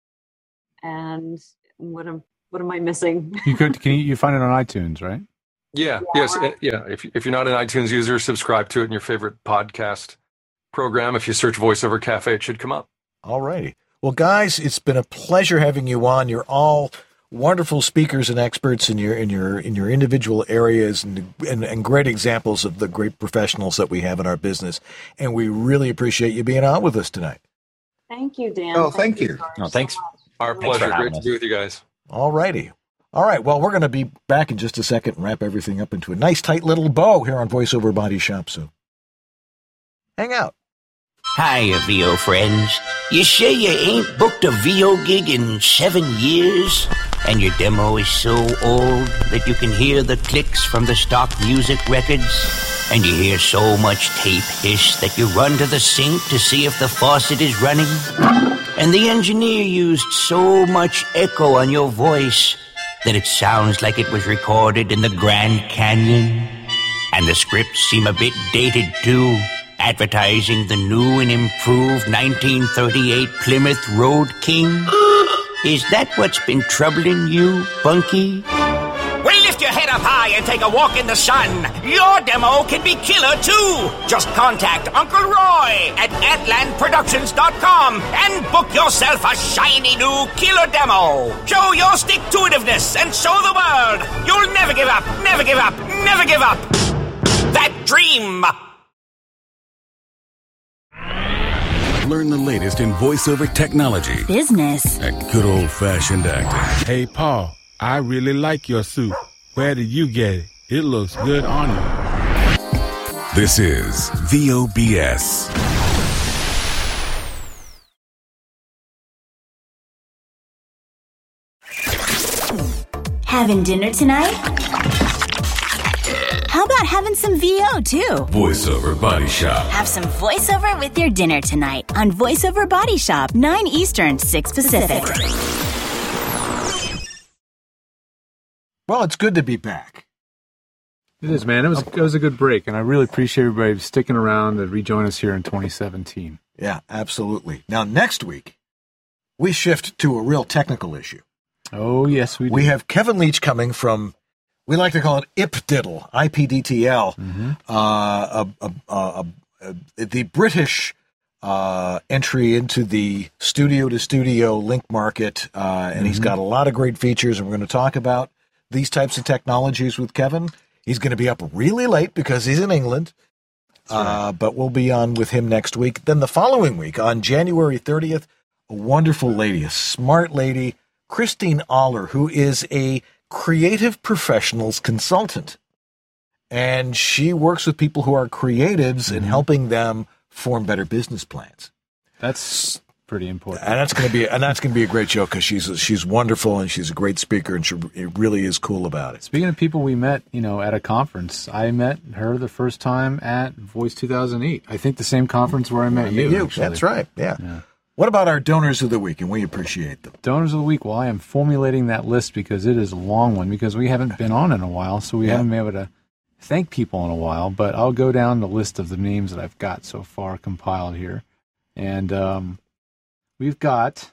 and what am, what am I missing? You could, can you, you find it on iTunes, right? Yeah. Yeah, Yes. right. Yeah. If, if you're not an iTunes user, subscribe to it in your favorite podcast program. If you search VoiceOver Cafe, it should come up. All righty. Well, guys, it's been a pleasure having you on. You're all wonderful speakers and experts in your in your in your individual areas and, and and great examples of the great professionals that we have in our business. And we really appreciate you being on with us tonight. Thank you, Dan. Oh, thank you. No, thanks. Our Thanks pleasure. for having Great to us. be with you guys. All righty. All right. Well, we're going to be back in just a second and wrap everything up into a nice, tight little bow here on VoiceOver Body Shop. So hang out. Hiya, V O friends. You sure you ain't booked a V O gig in seven years? And your demo is so old that you can hear the clicks from the stock music records? And you hear so much tape hiss that you run to the sink to see if the faucet is running? And the engineer used so much echo on your voice that it sounds like it was recorded in the Grand Canyon? And the scripts seem a bit dated too, advertising the new and improved nineteen thirty-eight Plymouth Road King? Is that what's been troubling you, Bunky? Well, if Lift your head up high and take a walk in the sun. Your demo can be killer, too. Just contact Uncle Roy at Atland Productions dot com and book yourself a shiny new killer demo. Show your stick-to-itiveness and show the world you'll never give up, never give up, never give up. That dream. Learn the latest in voiceover technology. Business. And good old-fashioned acting. Hey, Paul, I really like your suit. Where did you get it? It looks good on you. This is V O B S. Having dinner tonight? How about having some V O, too? Voiceover Body Shop. Have some voiceover with your dinner tonight on Voiceover Body Shop, nine Eastern, six Pacific. Well, it's good to be back. It is, man. It was it was a good break, and I really appreciate everybody sticking around to rejoin us here in twenty seventeen. Yeah, absolutely. Now, next week, we shift to a real technical issue. Oh, yes, we do. We have Kevin Leach coming from, we like to call it I P D T L, I P D T L, mm-hmm. uh, a, a, a, a, the British uh, entry into the studio-to-studio link market, uh, and mm-hmm. he's got a lot of great features, and we're going to talk about these types of technologies with Kevin. He's going to be up really late because he's in England, uh, right. but we'll be on with him next week. Then the following week, on January thirtieth, a wonderful lady, a smart lady, Christine Aller, who is a creative professionals consultant. And she works with people who are creatives mm-hmm. and helping them form better business plans. That's pretty important. And that's going to be and that's going to be a great show because she's she's wonderful and she's a great speaker and she really is cool about it. Speaking of people we met, you know, at a conference, I met her the first time at Voice two thousand eight. I think the same conference where I met I you. you. That's right. Yeah. yeah. What about our donors of the week? And we appreciate them. Donors of the week. Well, I am formulating that list because it is a long one because we haven't been on in a while, so we yeah. haven't been able to thank people in a while. But I'll go down the list of the names that I've got so far compiled here, and um, we've got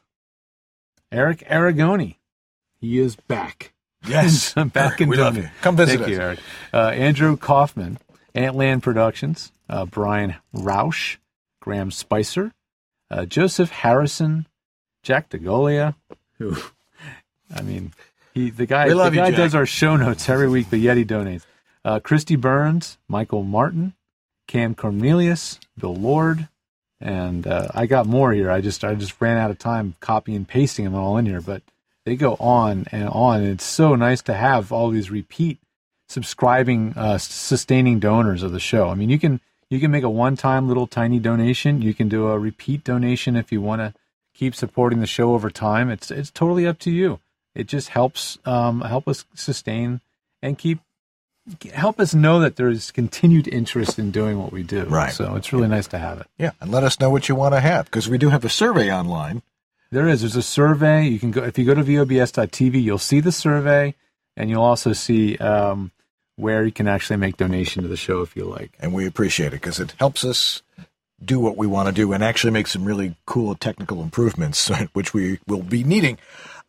Eric Aragoni. He is back. Yes, I'm back in. We love you. Come visit Thank us. you, Eric. Uh, Andrew Kaufman, Antland Productions. Uh, Brian Roush, Graham Spicer. Uh, Joseph Harrison, Jack DeGolia, who, I mean, he the guy, the guy you, does our show notes every week, but yet he donates. Uh, Christy Burns, Michael Martin, Cam Cornelius, Bill Lord, and uh, I got more here. I just I just ran out of time copying and pasting them all in here, but they go on and on. And it's so nice to have all these repeat subscribing, uh, sustaining donors of the show. I mean, you can. You can make a one-time little tiny donation. You can do a repeat donation if you want to keep supporting the show over time. It's it's totally up to you. It just helps um, help us sustain and keep help us know that there is continued interest in doing what we do. Right. So it's really nice to have it. Yeah, and let us know what you want to have because we do have a survey online. There is. There's a survey. You can go if you go to V O B S dot T V. You'll see the survey, and you'll also see. Um, where you can actually make donation to the show if you like. And we appreciate it because it helps us do what we want to do and actually make some really cool technical improvements, which we will be needing.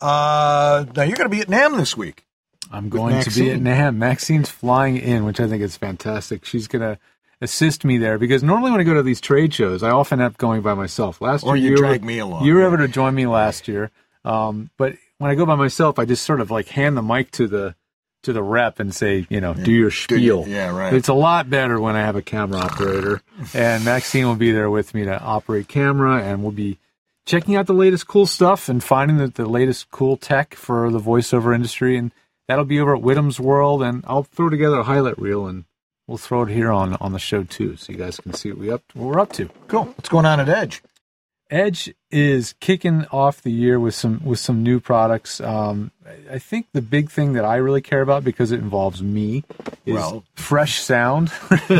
Uh, now, you're going to be at NAMM this week. I'm going to be at NAMM. Maxine's flying in, which I think is fantastic. She's going to assist me there because normally when I go to these trade shows, I often end up going by myself. Last or year, you drag me along. You were able to join me last year. Um, but when I go by myself, I just sort of like hand the mic to the to the rep and say, you know, yeah. do your spiel. Do, yeah, right. It's a lot better when I have a camera operator. And Maxine will be there with me to operate camera, and we'll be checking out the latest cool stuff and finding the, the latest cool tech for the voiceover industry. And that'll be over at Whittam's World, and I'll throw together a highlight reel, and we'll throw it here on, on the show, too, so you guys can see what, we up, what we're up to. Cool. What's going on at Edge? Edge is kicking off the year with some with some new products. Um, I think the big thing that I really care about because it involves me is well. fresh sound.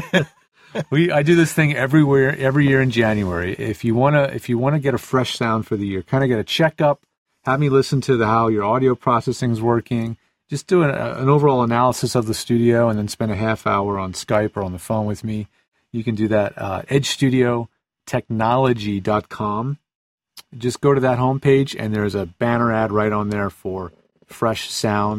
we I do this thing everywhere every year in January. If you wanna if you wanna get a fresh sound for the year, kind of get a checkup, have me listen to the, how your audio processing is working. Just do an, an overall analysis of the studio, and then spend a half hour on Skype or on the phone with me. You can do that. Uh, Edge Studio Technology dot com. Just go to that homepage, and there's a banner ad right on there for fresh sound.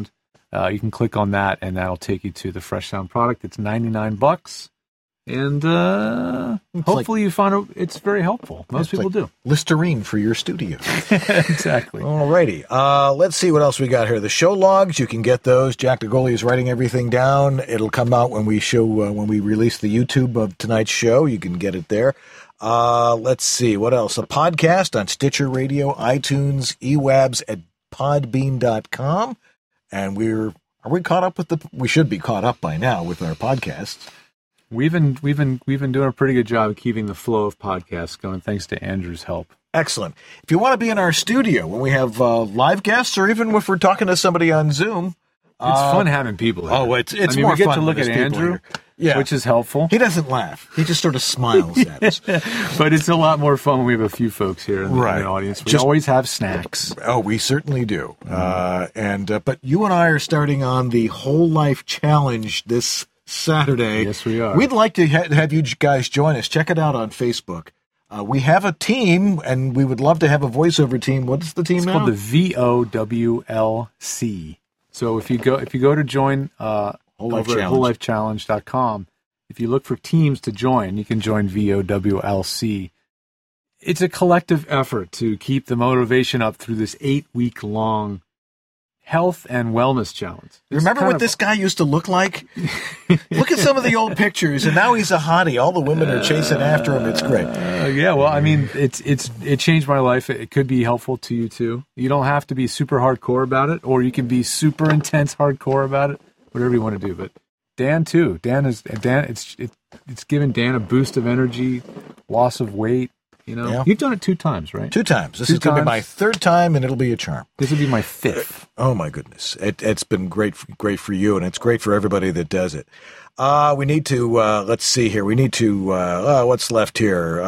Uh, you can click on that, and that'll take you to the Fresh Sound product. It's ninety-nine bucks. And uh, hopefully like, you find it, it's very helpful. Most people like do. Listerine for your studio. Exactly. All righty. Uh, let's see what else we got here. The show logs, you can get those. Jack DeGolia is writing everything down. It'll come out when we show uh, when we release the YouTube of tonight's show. You can get it there. Uh, let's see. What else? A podcast on Stitcher Radio, iTunes, eWabs at podbean dot com. And we're, are we caught up with the, we should be caught up by now with our podcasts. We've been we've been we've been doing a pretty good job of keeping the flow of podcasts going, thanks to Andrew's help. Excellent. If you want to be in our studio when we have uh, live guests, or even if we're talking to somebody on Zoom, it's uh, fun having people here. Oh, it's it's I mean, more we get fun to look when at there's people Andrew, here. Yeah, which is helpful. He doesn't laugh; he just sort of smiles at us. But it's a lot more fun when we have a few folks here in the, right. in the audience. We Just, always have snacks. Oh, we certainly do. Mm. Uh, and uh, but you and I are starting on the Whole Life Challenge this Saturday. Yes, we are. We'd like to ha- have you guys join us. Check it out on Facebook. Uh, we have a team, and we would love to have a voiceover team. What's the team it's now? It's called the V O W L C. So if you go if you go to join uh, Whole Life over at Challenge. whole life challenge dot com, if you look for teams to join, you can join V O W L C. It's a collective effort to keep the motivation up through this eight-week-long health and wellness challenge. It's Remember what of, this guy used to look like? Look at some of the old pictures, and now he's a hottie. All the women are chasing after him. It's great. Uh, yeah, well, I mean, it's it's it changed my life. It could be helpful to you too. You don't have to be super hardcore about it, or you can be super intense hardcore about it. Whatever you want to do. But Dan too. Dan is Dan. It's it, it's given Dan a boost of energy, loss of weight. You know, Yeah. you've done it two times, right? Two times. This Two is going to be times. my third time, and it'll be a charm. This will be my fifth. Oh my goodness! It, it's been great, great for you, and it's great for everybody that does it. Uh, we need to uh, let's see here. We need to uh, oh, what's left here?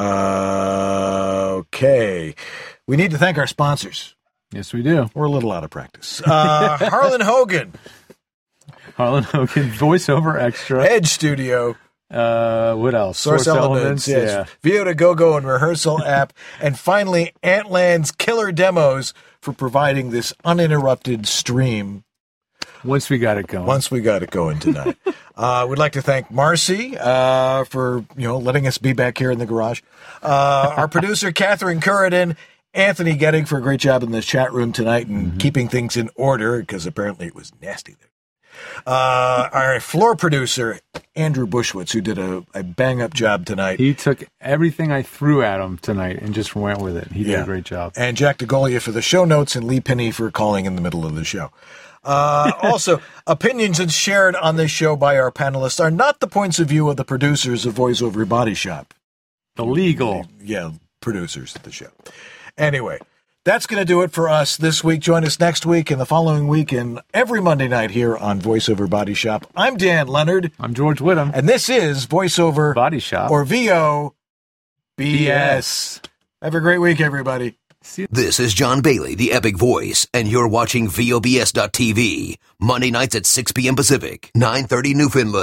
Uh, okay, we need to thank our sponsors. Yes, we do. We're a little out of practice. Uh, Harlan Hogan, Harlan Hogan, voiceover extra, Edge Studio. Uh, what else? Source, Source Elements, Elements, yes. yeah. Vio to Go-Go and Rehearsal app. And finally, Antland's Killer Demos for providing this uninterrupted stream. Once we got it going. Once we got it going tonight. uh, we'd like to thank Marcy uh, for, you know, letting us be back here in the garage. Uh, our producer, Catherine Curridon. Anthony Getting for a great job in this chat room tonight and mm-hmm. keeping things in order, because apparently it was nasty there. Uh, our floor producer, Andrew Bushwitz, who did a, a bang-up job tonight. He took everything I threw at him tonight and just went with it. He did Yeah. a great job. And Jack DeGolia for the show notes, and Lee Penny for calling in the middle of the show. Uh, also, opinions shared on this show by our panelists are not the points of view of the producers of Voice Over Body Shop. The legal. Yeah, producers of the show. Anyway, that's going to do it for us this week. Join us next week and the following week and every Monday night here on Voice Over Body Shop. I'm Dan Leonard. I'm George Whittam. And this is Voice Over Body Shop. Or V O B S. Have a great week, everybody. This is John Bailey, the Epic Voice, and you're watching V O B S dot T V, Monday nights at six p.m. Pacific, nine thirty Newfoundland.